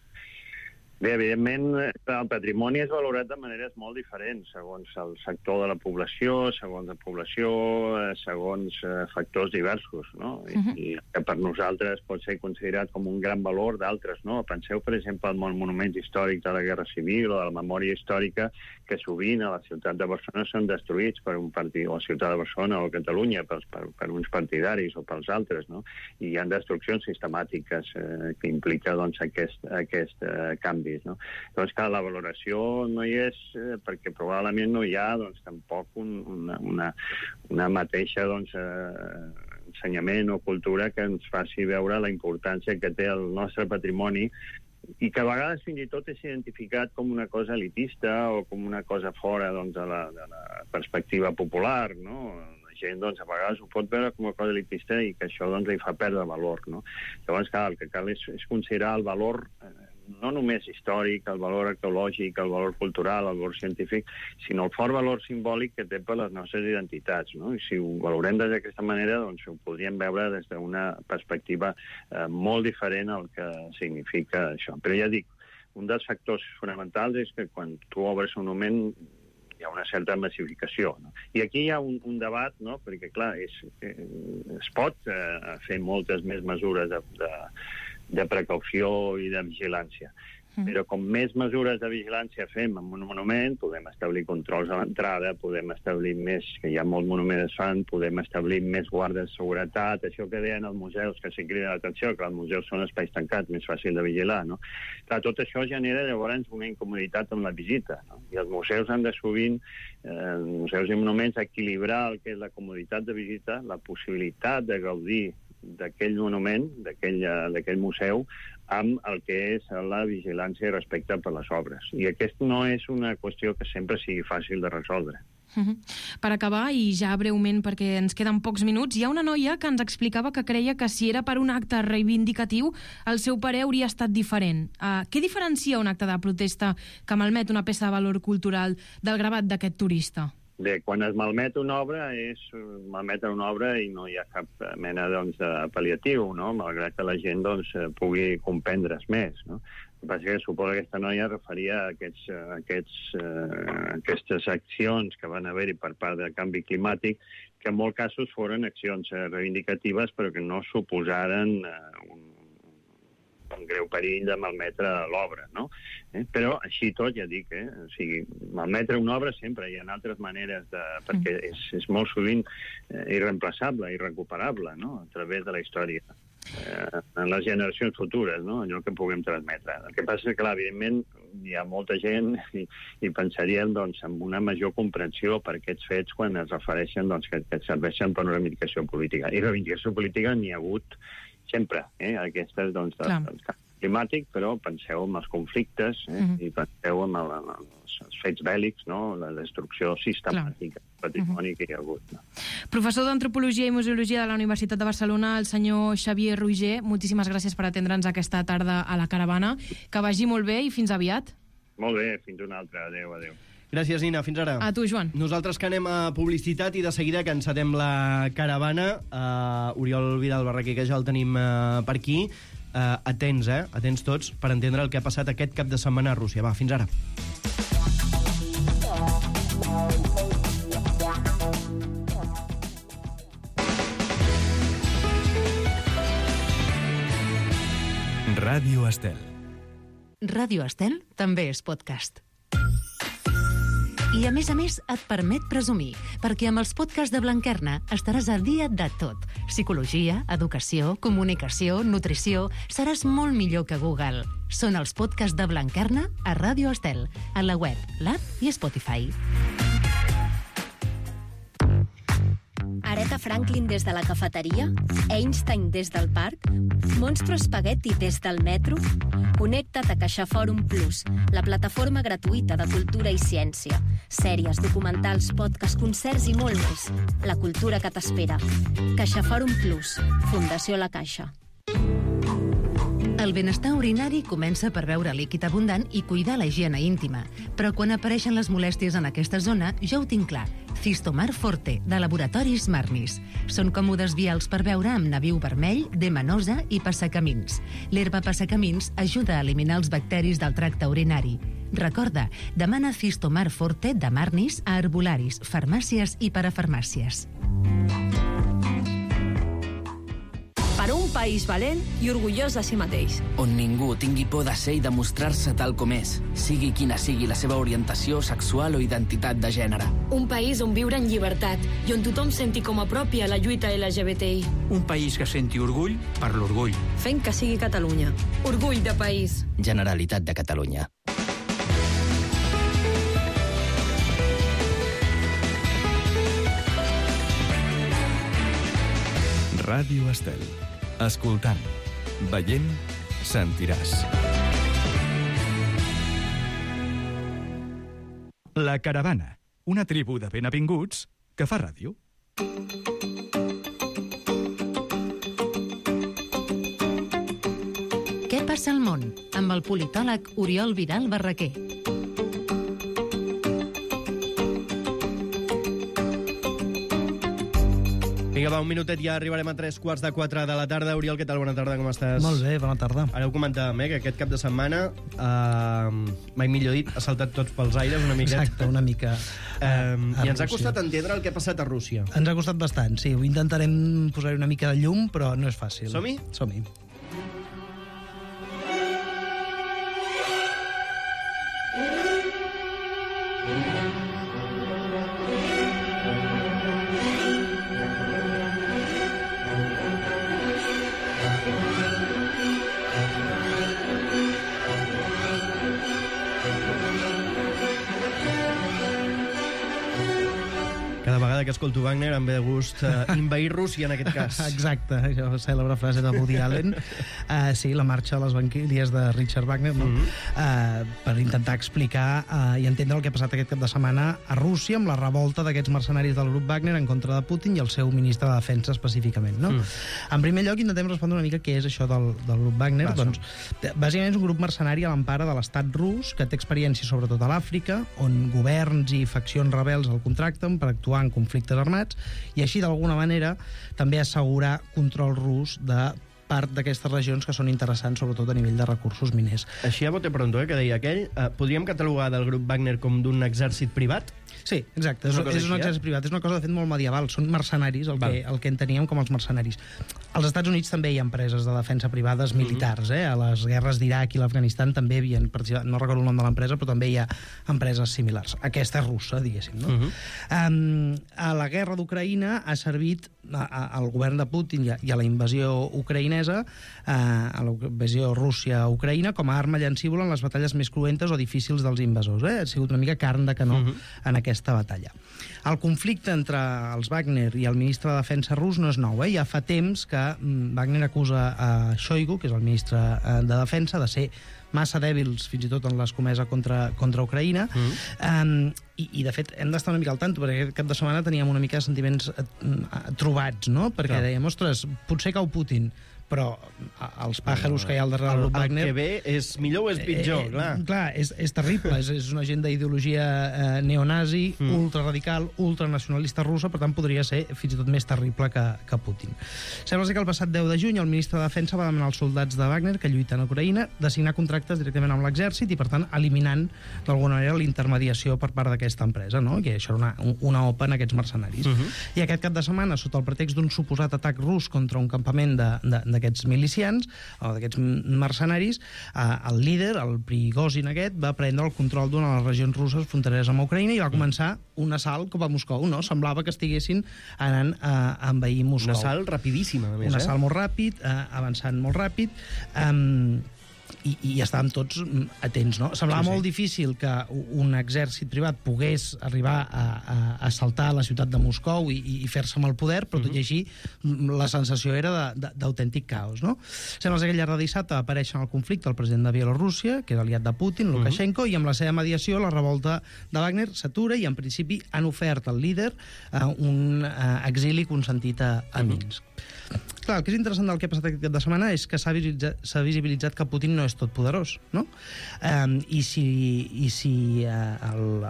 Q: Bé, evidentment, el patrimoni és valorat de maneres molt diferents, segons el sector de la població, segons la població, segons eh, factors diversos, no? I, uh-huh. I que per nosaltres pot ser considerat com un gran valor d'altres, no? Penseu, per exemple, en els monuments històrics de la Guerra Civil o de la memòria històrica, que sovint a la ciutat de Barcelona són destruïts per un partit, o a la ciutat de Barcelona o a Catalunya, per, per, per uns partidaris o pels altres, no? I hi ha destruccions sistemàtiques eh, que implica doncs, aquest, aquest eh, canvi. No? Doncs clar, la valoració no hi és eh, perquè probablement no hi ha doncs, tampoc un, una, una, una mateixa doncs, eh, ensenyament o cultura que ens faci veure la importància que té el nostre patrimoni i que a vegades fins i tot és identificat com una cosa elitista o com una cosa fora doncs, de, la, de la perspectiva popular, no? La gent doncs, a vegades ho pot veure com una cosa elitista i que això doncs, li fa perdre valor. No? Llavors, clar, el que cal és, és considerar el valor eh, no només històric, el valor arqueològic, el valor cultural, el valor científic, sinó el fort valor simbòlic que té per les nostres identitats. No? I si ho valorem d'aquesta manera, doncs ho podríem veure des d'una perspectiva eh, molt diferent al que significa això. Però ja dic, un dels factors fonamentals és que quan tu obres un monument hi ha una certa massificació. No? I aquí hi ha un, un debat, no? Perquè, clar, és, eh, es pot eh, fer moltes més mesures de, de, de precaució i de vigilància. Però com més mesures de vigilància fem en un monument, podem establir controls a l'entrada, podem establir més, que hi ha molts monuments es fan, podem establir més guardes de seguretat, això que deien els museus, que s'hi crida l'atenció, que els museus són espais tancats, més fàcil de vigilar, no? Clar, tot això genera llavors una incomoditat amb la visita, no? I els museus han de sovint, eh, museus i monuments, equilibrar el que és la comoditat de visita, la possibilitat de gaudir d'aquell monument, d'aquell museu, amb el que és la vigilància i respecte per les obres. I aquesta no és una qüestió que sempre sigui fàcil de resoldre.
G: Uh-huh. Per acabar, i ja breument perquè ens queden pocs minuts, hi ha una noia que ens explicava que creia que si era per un acte reivindicatiu, el seu parer hauria estat diferent. Uh, què diferencia un acte de protesta que malmet una peça de valor cultural del gravat d'aquest turista?
Q: Bé, quan es malmet una obra, és malmetre una obra i no hi ha cap mena doncs, de pal·liatiu, no? Malgrat que la gent doncs, pugui comprendre's més, no? El que passa és que suposo que aquesta noia referia a, aquests, a aquests, uh, aquestes accions que van haver-hi per part del canvi climàtic, que en molts casos foren accions reivindicatives, però que no suposaren uh, un un greu perill de malmetre l'obra, no? Eh? Però així tot, ja dic, eh? O sigui, malmetre una obra sempre hi ha altres maneres, de, perquè és, és molt sovint eh, irreemplaçable, irrecuperable, no? A través de la història. Eh, en les generacions futures, no? Allò que puguem transmetre. El que passa és que, clar, evidentment, hi ha molta gent i, i pensaríem doncs, en una major comprensió per aquests fets quan es refereixen doncs, que, que serveixen per una reivindicació política. I reivindicació política n'hi ha hagut sempre, eh? Aquestes, doncs, del, del canvi climàtic, però penseu en els conflictes, eh? Uh-huh. I penseu en, el, en els, els fets bèl·lics, no? La destrucció sistemàtica del patrimoni uh-huh. que hi ha hagut. No?
G: Professor d'Antropologia i Museologia de la Universitat de Barcelona, el senyor Xavier Roigé, moltíssimes gràcies per atendre'ns aquesta tarda a la Caravana. Que vagi molt bé i fins aviat.
Q: Molt bé, fins una altra. Adéu, adéu.
B: Gràcies, Nina. Fins ara.
G: A tu, Joan.
B: Nosaltres que anem a publicitat i de seguida que encetem la caravana. Uh, Oriol Vidal Barraquer, que ja el tenim uh, per aquí. Uh, atents, eh? Atents tots per entendre el que ha passat aquest cap de setmana a Rússia. Va, fins ara.
A: Ràdio Estel.
P: Ràdio Estel també és podcast. I a més a més et permet presumir, perquè amb els podcasts de Blanquerna estaràs al dia de tot. Psicologia, educació, comunicació, nutrició... Seràs molt millor que Google. Són els podcasts de Blanquerna a Ràdio Estel, a la web, l'app i Spotify.
R: Aretha Franklin des de la cafeteria? Einstein des del parc? Monstro Spaghetti des del metro? Connecta't a CaixaForum Plus, la plataforma gratuïta de cultura i ciència. Sèries, documentals, podcasts, concerts i molt més. La cultura que t'espera. CaixaForum Plus, Fundació La Caixa.
P: El benestar urinari comença per beure líquid abundant i cuidar la higiene íntima. Però quan apareixen les molèsties en aquesta zona, ja ho tinc clar. Cistomar Forte, de Laboratoris Marnis. Són còmodes vials per beure amb nabiu vermell, demanosa i passacamins. L'herba passacamins ajuda a eliminar els bacteris del tracte urinari. Recorda, demana Cistomar Forte de Marnis a herbolaris, farmàcies i parafarmàcies.
S: Per un país valent i orgullós de si mateix.
T: On ningú tingui por de ser i demostrar-se tal com és, sigui quina sigui la seva orientació sexual o identitat de gènere.
S: Un país on viure en llibertat i on tothom senti com a pròpia la lluita L G B T I.
U: Un país que senti orgull per l'orgull.
S: Fent que sigui Catalunya. Orgull de país.
T: Generalitat de Catalunya.
A: Ràdio Estel. Escoltant, veient, sentiràs. La Caravana, una tribu de benavinguts que fa ràdio.
P: Què passa al món? Amb el politòleg Oriol Vidal Barraquer.
B: Vinga, va, un minutet, ja arribarem a tres quarts de quatre de la tarda. Oriol, què tal? Bona tarda, com estàs?
V: Molt bé, bona tarda.
B: Ara ho comentàvem, eh, que aquest cap de setmana, eh, mai millor dit, ha saltat tots pels aires una miqueta.
V: Exacte, una mica.
B: Eh, I ens ha costat entendre el que ha passat a Rússia.
V: Ens ha costat bastant, sí. Ho intentarem posar-hi una mica de llum, però no és fàcil.
B: Som-hi?
V: Som-hi.
B: Cada vegada que escolto Wagner em ve de gust uh, invair Rússia, en aquest cas.
V: Exacte, això, cèlebre frase de Woody Allen. Uh, sí, la marxa a les banquilles de Richard Wagner, no? Mm-hmm. uh, per intentar explicar uh, i entendre el que ha passat aquest cap de setmana a Rússia amb la revolta d'aquests mercenaris del grup Wagner en contra de Putin i el seu ministre de Defensa específicament, no? Mm. En primer lloc, intentem respondre una mica què és això del, del grup Wagner. Passa. Doncs, bàsicament és un grup mercenari a l'empara de l'estat rus que té experiència sobretot a l'Àfrica, on governs i faccions rebels el contracten per actuar en conflictes armats i així d'alguna manera també assegurar control rus de part d'aquestes regions que són interessants sobretot a nivell de recursos miners.
B: Així a bote pronto, eh, que deia aquell, eh, podríem catalogar del grup Wagner com d'un exèrcit privat?
V: Sí, exacte, és, és, és un exèrcit privat, és una cosa de fet molt medieval, són mercenaris, el que, el que enteníem com els mercenaris. Als Estats Units també hi ha empreses de defensa privades militars, eh? A les guerres d'Iraq i l'Afganistan també hi havia, no recordo el nom de l'empresa, però també hi ha empreses similars. Aquesta és russa, diguéssim, no? Uh-huh. um, a la guerra d'Ucraïna ha servit a, a, al govern de Putin i a, i a la invasió ucraïnesa, a, a la invasió Rússia a Ucraïna, com a arma llancívola en les batalles més cruentes o difícils dels invasors, eh? Ha sigut una mica carn de canó uh-huh. en aquesta batalla. El conflicte entre els Wagner i el ministre de Defensa rus no és nou, eh? Ja fa temps que Wagner acusa a Shoigu, que és el ministre de Defensa, de ser massa dèbils fins i tot en l'escomesa contra, contra Ucraïna. Mm. Um, i, I, de fet, hem d'estar una mica al tanto, perquè aquest cap de setmana teníem una mica de sentiments uh, trobats, no? Perquè Clar. dèiem, ostres, potser cau Putin, però els pàjaros que hi ha al darrere del grup Wagner...
B: El que ve és millor o és pitjor,
V: eh,
B: clar.
V: Clar, és, és terrible, és, és una gent d'ideologia eh, neonazi, mm. ultraradical, ultranacionalista russa, per tant podria ser fins i tot més terrible que, que Putin. Sembla que el passat deu de juny el ministre de Defensa va demanar als soldats de Wagner que lluiten a Ucraïna de signar contractes directament amb l'exèrcit i, per tant, eliminant d'alguna manera l'intermediació per part d'aquesta empresa, no? Que això era una, una opa en aquests mercenaris. Uh-huh. I aquest cap de setmana, sota el pretext d'un suposat atac rus contra un campament de, de, de d'aquests milicians, o d'aquests mercenaris, eh, el líder, el Prigozhin aquest, va prendre el control d'una de les regions russes frontereres amb Ucraïna i va començar un assalt cap a Moscou, no? Semblava que estiguessin anant a, a envair Moscou.
B: Un assalt rapidíssim, a més,
V: un
B: eh?
V: Un assalt molt ràpid, eh, avançant molt ràpid, eh, i, i estàvem tots atents, no? Semblava sí, sí. molt difícil que un exèrcit privat pogués arribar a, a, a assaltar la ciutat de Moscou i, i fer-se amb el poder, però tot i així la sensació era d'autèntic caos, no? Sembla que aquell llarg de dissabte va aparèixer en el conflicte el president de Bielorússia, que és aliat de Putin, Lukashenko, uh-huh. i amb la seva mediació la revolta de Wagner s'atura i en principi han ofert al líder uh, un uh, exili consentit a, a Minsk. Clar, el que és interessant del que ha passat aquest cap de setmana és que s'ha visibilitzat, visibilitzat que Putin no és tot poderós, no? Um, I si, i si uh, el,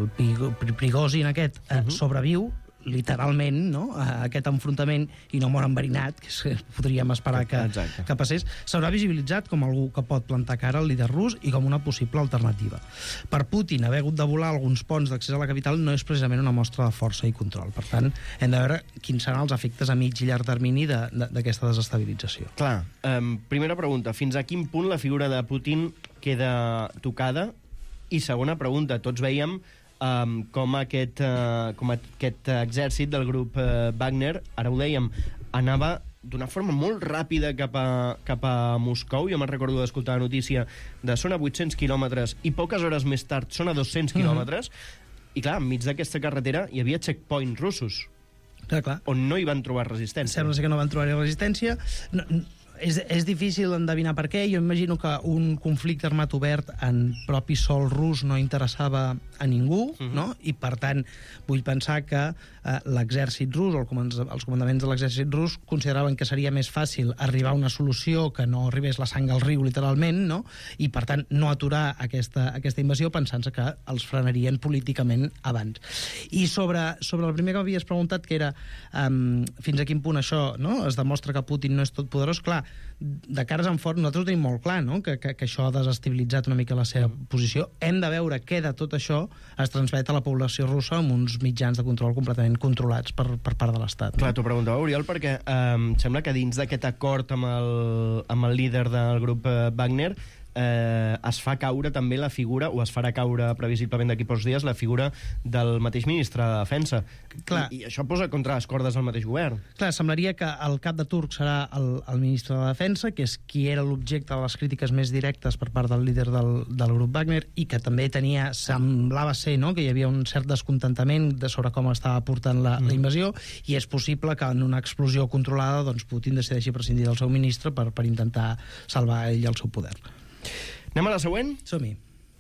V: el Prigozhin aquest uh, uh-huh. sobreviu, literalment, no?, a aquest enfrontament i no mor enverinat, que, és, que podríem esperar que, que passés, s'haurà visibilitzat com algú que pot plantar cara al líder rus i com una possible alternativa. Per Putin, haver hagut de volar alguns ponts d'accés a la capital no és precisament una mostra de força i control. Per tant, hem de veure quins seran els efectes a mig i llarg termini d'aquesta de, desestabilització.
B: Clar, um, primera pregunta, fins a quin punt la figura de Putin queda tocada? I segona pregunta, tots veiem Um, com, aquest, uh, com aquest exèrcit del grup uh, Wagner, ara ho dèiem, anava d'una forma molt ràpida cap a, cap a Moscou. Jo me'n recordo d'escoltar la notícia de són a vuit-cents quilòmetres i poques hores més tard són a dos-cents quilòmetres. Mm-hmm. I clar, enmig d'aquesta carretera hi havia checkpoints russos.
V: Clar, clar.
B: On no hi van trobar resistència.
V: Sembla que no van trobar resistència. No, és, és difícil endevinar per què. Jo imagino que un conflicte armat obert en propi sol rus no interessava a ningú, uh-huh. no? I per tant vull pensar que eh, l'exèrcit rus, o els comandaments de l'exèrcit rus consideraven que seria més fàcil arribar a una solució que no arribés la sang al riu literalment, no? I per tant no aturar aquesta, aquesta invasió pensant-se que els frenarien políticament abans. I sobre, sobre el primer que m'havies preguntat, que era um, fins a quin punt això, no?, es demostra que Putin no és tot poderós, clar, de cares en fort nosaltres ho tenim molt clar, no?, que, que, que això ha desestabilitzat una mica la seva posició. Hem de veure què de tot això es transmet a la població russa amb uns mitjans de control completament controlats per, per part de l'Estat.
B: Clar, t'ho preguntava, Oriol, perquè eh, sembla que dins d'aquest acord amb el, amb el líder del grup eh, Wagner eh, es fa caure també la figura, o es farà caure previsiblement d'aquí pocs dies, la figura del mateix ministre de Defensa.
V: Clar.
B: I, I això posa contra les cordes al mateix govern.
V: Clar, semblaria que el cap de turc serà el, el ministre de Defensa, que és qui era l'objecte de les crítiques més directes per part del líder del, del grup Wagner, i que també tenia, semblava ser, no?, que hi havia un cert descontentament de sobre com estava portant la, mm. la invasió, i és possible que en una explosió controlada doncs, Putin decideixi prescindir del seu ministre per, per intentar salvar ell el seu poder.
B: Anem a la següent?
V: Som-hi.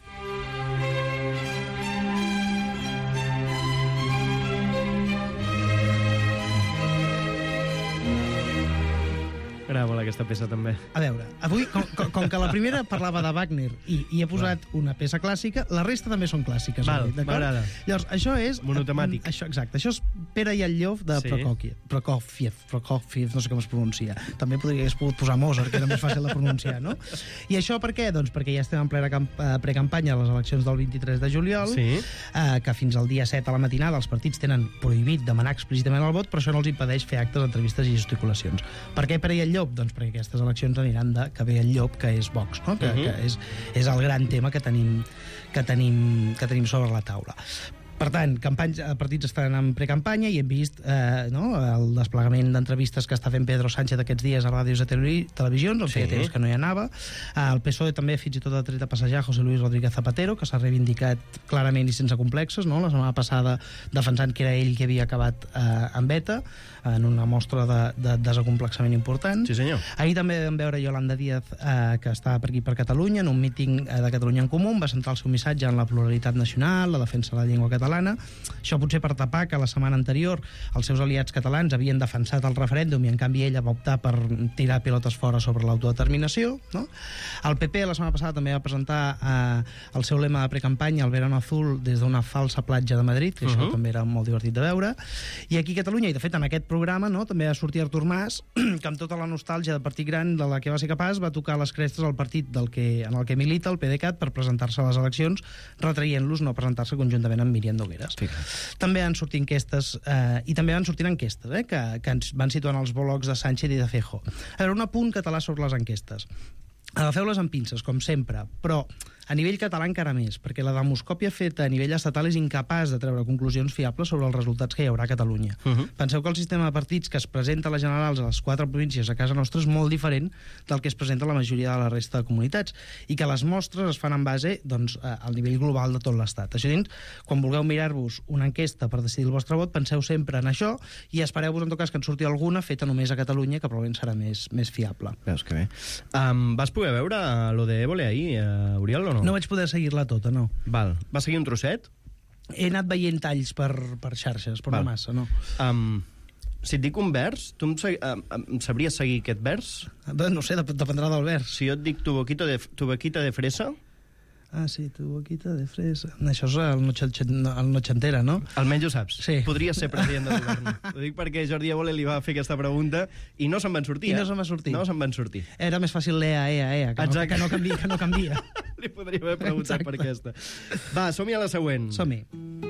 B: Era molt aquesta peça, també.
V: A veure, avui, com, com, com que la primera parlava de Wagner i, i he posat Val. una peça clàssica, la resta també són clàssiques.
B: Val, m'agrada.
V: Llavors, això és...
B: Monotemàtic.
V: Això, exacte. Això és Pere i el Llop de sí. Prokofiev. Prokofiev, Prokofiev, no sé com es pronuncia. També podria haver pogut posar Mozart, que era més fàcil de pronunciar, no? I això per què? Doncs perquè ja estem en plena precampanya a les eleccions del vint-i-tres de juliol, sí. eh, que fins al dia set a la matinada els partits tenen prohibit demanar explícitament el vot, però això no els impedeix fer actes, entrevistes i gesticulacions. Per què Pere i el Llop? Doncs perquè aquestes eleccions aniran de que ve el llop, que és Vox, no? que, uh -huh. que és, és el gran tema que tenim, que tenim, que tenim sobre la taula. Per tant, campanys, partits estan en precampanya i hem vist eh, no, el desplegament d'entrevistes que està fent Pedro Sánchez aquests dies a ràdios i televisions, on sí. feia temps que no hi anava. El P S O E també fins i tot ha tret a passejar José Luis Rodríguez Zapatero, que s'ha reivindicat clarament i sense complexos, no? La setmana passada defensant que era ell qui havia acabat eh, en beta, en una mostra de, de desacomplexament important.
B: Sí, senyor.
V: Ahir també vam veure Yolanda Díaz, eh, que està per aquí per Catalunya, en un míting de Catalunya en Comú, va centrar el seu missatge en la pluralitat nacional, la defensa de la llengua catalana. Això potser per tapar que la setmana anterior els seus aliats catalans havien defensat el referèndum i en canvi ella va optar per tirar pilotes fora sobre l'autodeterminació, no? El P P la setmana passada també va presentar eh, el seu lema de precampanya, el Verano Azul, des d'una falsa platja de Madrid, que uh -huh. això també era molt divertit de veure. I aquí a Catalunya, i de fet en aquest programa, no, també va sortir Artur Mas, que amb tota la nostàlgia del partit gran de la que va ser capaç, va tocar les crestes al partit del que, en el que milita, el PDeCAT, per presentar-se a les eleccions, retraient-los no presentar-se conjuntament amb Míriam Nogueras. Sí. També han sortit enquestes, eh, i també van sortir enquestes, eh, que, que ens van situant els blogs de Sánchez i de Feijóo. A veure, un apunt català sobre les enquestes. Agafeu-les amb pinces, com sempre, però a nivell català encara més, perquè la demoscòpia feta a nivell estatal és incapaç de treure conclusions fiables sobre els resultats que hi haurà a Catalunya. Uh -huh. Penseu que el sistema de partits que es presenta a les generals a les quatre províncies a casa nostra és molt diferent del que es presenta a la majoria de la resta de comunitats, i que les mostres es fan en base doncs, al nivell global de tot l'Estat. Això dins, quan vulgueu mirar-vos una enquesta per decidir el vostre vot, penseu sempre en això i espereu-vos en tot cas que en surti alguna feta només a Catalunya, que probablement serà més, més fiable.
B: Veus que bé. Um, vas poder veure lo de Évole ahir, uh, Oriol, o no?
V: No vaig poder seguir-la tota, no.
B: Val. Va seguir un trosset?
V: He anat veient talls per, per xarxes, però Val. no massa, no.
B: Um, si et dic un vers, tu em, seg em, em sabries seguir aquest vers?
V: No sé, dependrà del vers.
B: Si jo et dic tu boquita de, tu boquita de fresa...
V: Ah, sí, tu boquita de fresa... Això és el Noche, el noche entera, no?
B: Almenys ho saps.
V: Sí.
B: Podries ser president del govern. Ho dic perquè Jordi Évole li va fer aquesta pregunta i no se'n van sortir,
V: I
B: eh?
V: no se'n va sortir.
B: No se'n van sortir.
V: Era més fàcil l'Ea, Ea, Ea, que, no, que no canvia. Que no canvia.
B: Li podria haver preguntat Exacte. per aquesta. Va, som-hi a la següent.
V: Som-hi.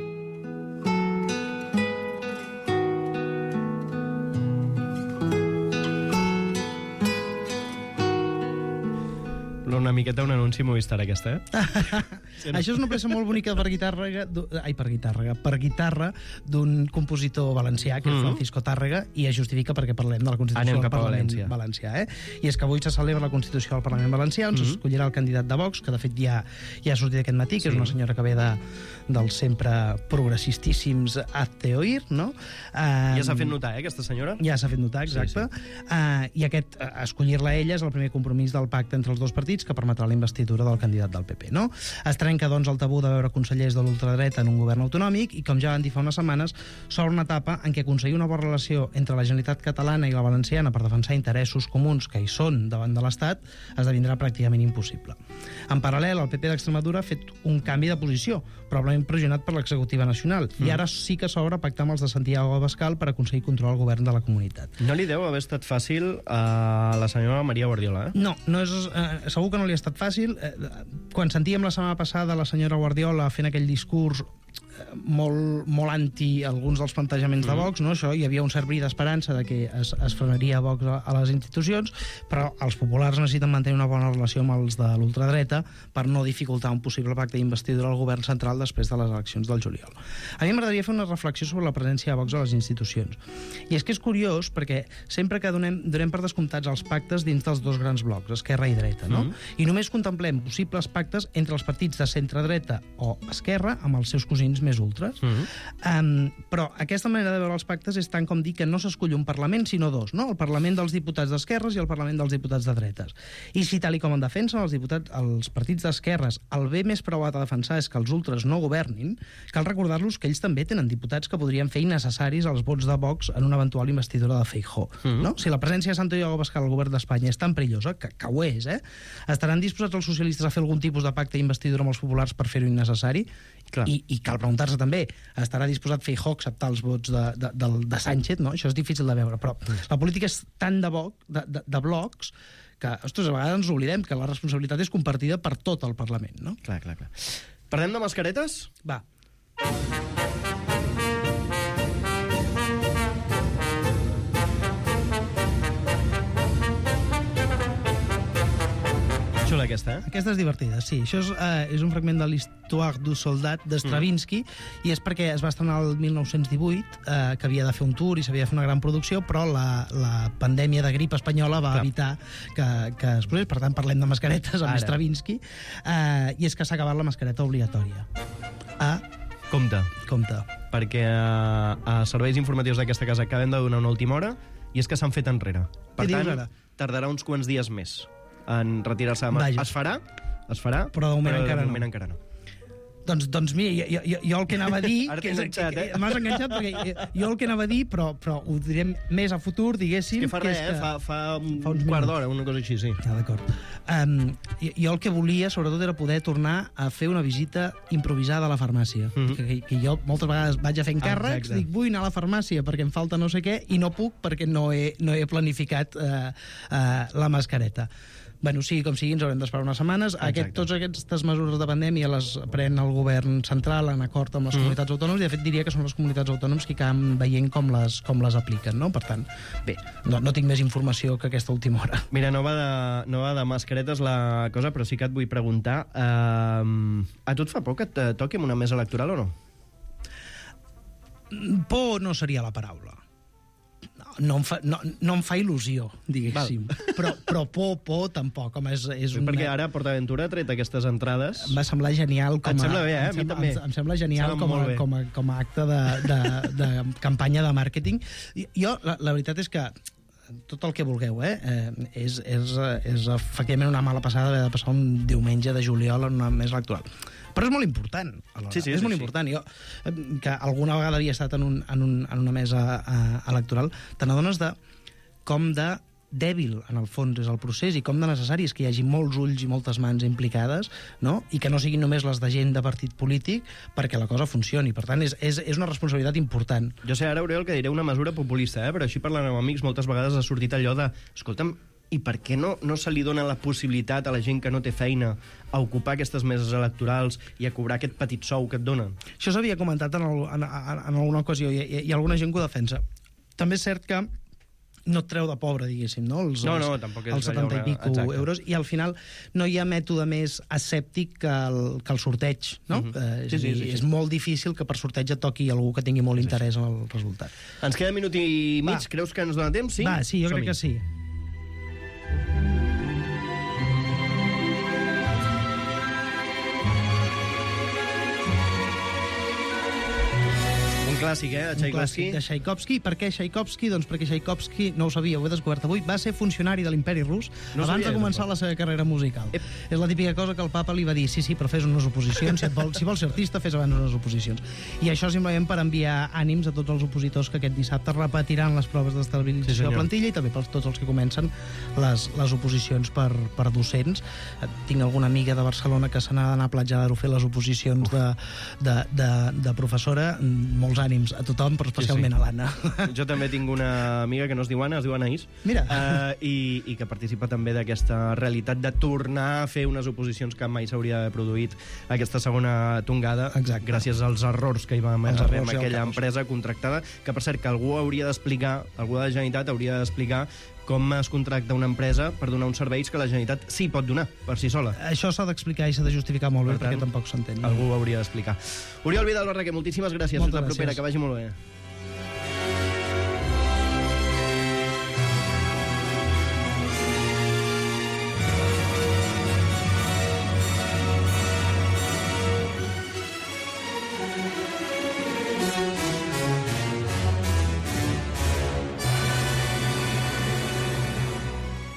B: Una miqueta un anunci Movistar, aquesta, eh?
V: Sí, no? Això és una peça molt bonica per guitarra, ai, per guitarra, per guitarra d'un compositor valencià, que és mm -hmm. Francisco Tàrrega, i es justifica perquè parlem de la Constitució
B: Anem
V: del Parlament
B: València.
V: valencià. Eh? I és que avui se celebra la Constitució del Parlament valencià, on mm -hmm. s'escollirà el candidat de Vox, que de fet ja, ja ha sortit aquest matí, que sí. és una senyora que ve de, dels sempre progressistíssims Hazte Oír, no?
B: Uh, ja s'ha fet notar, eh, aquesta senyora?
V: Ja s'ha fet notar, exacte. Sí, sí. Uh, I aquest, uh, escollir-la ella és el primer compromís del pacte entre els dos partits que permetrà la investidura del candidat del P P, no? Es trenca, doncs, el tabú de veure consellers de l'ultradreta en un govern autonòmic i, com ja van dir fa unes setmanes, s'obre una etapa en què aconseguir una bona relació entre la Generalitat catalana i la valenciana per defensar interessos comuns que hi són davant de l'Estat esdevindrà pràcticament impossible. En paral·lel, el P P d'Extremadura ha fet un canvi de posició, probablement pressionat per l'executiva nacional, mm. i ara sí que s'obre a pactar amb els de Santiago Abascal per aconseguir controlar el govern de la comunitat.
B: No li deu haver estat fàcil a la senyora Maria Guardiola, eh?
V: No, no és, eh, segur que no li ha estat fàcil. Eh, quan sentíem la setmana passada la senyora Guardiola fent aquell discurs molt, molt anti alguns dels plantejaments de Vox, no? Això, hi havia un cert bri d'esperança de que es, es frenaria Vox a, a les institucions, però els populars necessiten mantenir una bona relació amb els de l'ultradreta per no dificultar un possible pacte d'investidura al govern central després de les eleccions del juliol. A mi m'agradaria fer una reflexió sobre la presència de Vox a les institucions. I és que és curiós perquè sempre que donem, donem per descomptats els pactes dins dels dos grans blocs, esquerra i dreta, no? Mm. I només contemplem possibles pactes entre els partits de centre-dreta o esquerra amb els seus cosins més ultres. Mm-hmm. Um, però aquesta manera de veure els pactes és tant com dir que no s'escull un Parlament, sinó dos, no? El Parlament dels diputats d'esquerres i el Parlament dels diputats de dretes. I si, tal i com en defensen els, diputats, els partits d'esquerres, el bé més preuat a defensar és que els ultres no governin, cal recordar-los que ells també tenen diputats que podrien fer innecessaris els vots de Vox en una eventual investidura de Feijóo. Mm-hmm. No? Si la presència de Santiago Abascal al govern d'Espanya és tan perillosa, que, que ho és, eh? Estaran disposats els socialistes a fer algun tipus de pacte d'investidura amb els populars per fer-ho innecessari? I, I cal preguntar-se també, estarà disposat Feijóo a acceptar els vots de, de, de, de Sánchez, no? Això és difícil de veure, però la política és tan de, bo, de, de, de blocs que, ostres, a vegades ens oblidem que la responsabilitat és compartida per tot el Parlament, no?
B: Clar, clar, clar. Parlem de mascaretes?
V: Va.
B: Xula aquesta, eh?
V: Aquesta és divertida, sí. Això és, uh, és un fragment de l'Histoire du Soldat de Stravinsky, mm. i és perquè es va estrenar el mil nou-cents divuit, uh, que havia de fer un tour i s'havia de fer una gran producció, però la, la pandèmia de grip espanyola va Clar. evitar que, que es posés. Per tant, parlem de mascaretes amb Ara. Stravinsky, uh, i és que s'ha acabat la mascareta obligatòria. A...
B: Compte.
V: Compte.
B: Perquè uh, a serveis informatius d'aquesta casa acabem de donar una última hora i és que s'han fet enrere. Per
V: Què
B: tant,
V: dius ara?
B: tardarà uns quants dies més en retirar-se de mà. Es farà, es farà,
V: però de moment,
B: però
V: encara,
B: de moment
V: no.
B: encara no.
V: Doncs, doncs mira, jo, jo, jo el que anava a dir...
B: Ara t'he enganxat, eh?
V: M'has enganxat perquè jo el que anava a dir, però, però ho direm més a futur, diguéssim...
B: És que fa res,
V: que...
B: eh? Fa, fa un,
V: fa
B: un quart d'hora, una cosa així, sí.
V: Ah, d'acord. Um, jo, jo el que volia, sobretot, era poder tornar a fer una visita improvisada a la farmàcia. Mm-hmm. que, que jo moltes vegades vaig a fer encàrrecs, Exacte. dic, vull anar a la farmàcia perquè em falta no sé què, i no puc perquè no he, no he planificat uh, uh, la mascareta. Bueno, sigui com sigui, ens haurem d'esperar unes setmanes. Aquest, tots aquestes mesures de pandèmia les pren el govern central en acord amb les mm. comunitats autònomes, i de fet diria que són les comunitats autònomes que acaben veient com les, com les apliquen, no? Per tant, bé, no, no tinc més informació que aquesta última hora.
B: Mira, no va de, no va de mascaretes la cosa, però sí que et vull preguntar, uh, a tu et fa por que et toqui amb una mesa electoral o no?
V: Por no seria la paraula. No em, fa, no, no em fa il·lusió, diguéssim. Però, però por, por, tampoc. Home, és, és
B: una... Perquè ara PortAventura ha tret aquestes entrades...
V: Em va semblar genial com a...
B: Et sembla bé, eh? A mi
V: em,
B: també.
V: Em, em sembla genial com a, com, a, com a acte de, de, de campanya de màrqueting. Jo, la, la veritat és que tot el que vulgueu, eh? eh és, és, és efectivament una mala passada haver de passar un diumenge de juliol en una mesa electoral. Però és molt important, alhora.
B: Sí, sí,
V: és
B: sí,
V: molt
B: sí.
V: important. Jo, que alguna vegada havia estat en, un, en, un, en una mesa uh, electoral, te n'adones de com de dèbil, en el fons, és el procés, i com de necessari és que hi hagi molts ulls i moltes mans implicades, no? I que no siguin només les de gent de partit polític perquè la cosa funcioni. Per tant, és, és, és una responsabilitat important.
B: Jo sé, ara, Oriol, que diré una mesura populista, eh? Però així parlant amb amics moltes vegades ha sortit allò de... Escolta'm, i per què no, no se li dona la possibilitat a la gent que no té feina a ocupar aquestes meses electorals i a cobrar aquest petit sou que et donen?
V: Això s'havia comentat en, el, en, en alguna ocasió, i, i, i alguna gent que ho defensa. També és cert que no et treu de pobre, diguéssim, no? Els,
B: no, no, tampoc és
V: els setanta i pico exacte. euros, i al final no hi ha mètode més escèptic que el, que el sorteig, no? Mm-hmm. eh, és, sí, sí, sí, sí. És molt difícil que per sorteig et toqui algú que tingui molt interès sí, sí. en el resultat.
B: Ens queda un minut i mig, Va. Creus que ens dona temps? Sí?
V: Va, sí, jo Som-hi. crec que sí.
B: Clàssic, eh? De Tchaikovsky.
V: De Tchaikovsky. Per què Tchaikovsky? Doncs perquè Tchaikovsky, no ho sabia, ho he descobert avui, va ser funcionari de l'Imperi Rus no abans de començar la seva carrera musical. Ep. És la típica cosa que el papa li va dir, sí, sí, però fes unes oposicions, si, et vol, si vols ser artista, fes abans unes oposicions. I això simplement per enviar ànims a tots els opositors que aquest dissabte repetiran les proves d'estabilització sí, de plantilla, i també per tots els que comencen les, les oposicions per, per docents. Tinc alguna amiga de Barcelona que se n'ha d'anar a Platja d'Aro a fer les oposicions de, de, de, de professora. Molts ànims ànims a tothom, però especialment
B: Sí, sí.
V: a l'Anna.
B: Jo també tinc una amiga que no es diu Anna, es diu Anaïs.
V: Mira.
B: Uh, i, I que participa també d'aquesta realitat de tornar a fer unes oposicions que mai s'hauria d'haver produït aquesta segona tongada.
V: Exacte.
B: Gràcies als errors que hi va
V: Els
B: haver
V: errors
B: amb
V: i el
B: aquella
V: caos.
B: empresa contractada, que per cert que algú hauria d'explicar, algú de la Generalitat hauria d'explicar com es contracta una empresa per donar uns serveis que la Generalitat sí pot donar per si sola.
V: Això s'ha d'explicar i s'ha de justificar molt bé,
B: Per tant,
V: perquè tampoc s'entén.
B: Algú ho hauria d'explicar. Oriol Vidal Barraquer, moltíssimes gràcies.
V: Moltes
B: Fins la propera,
V: gràcies.
B: que vagi molt bé.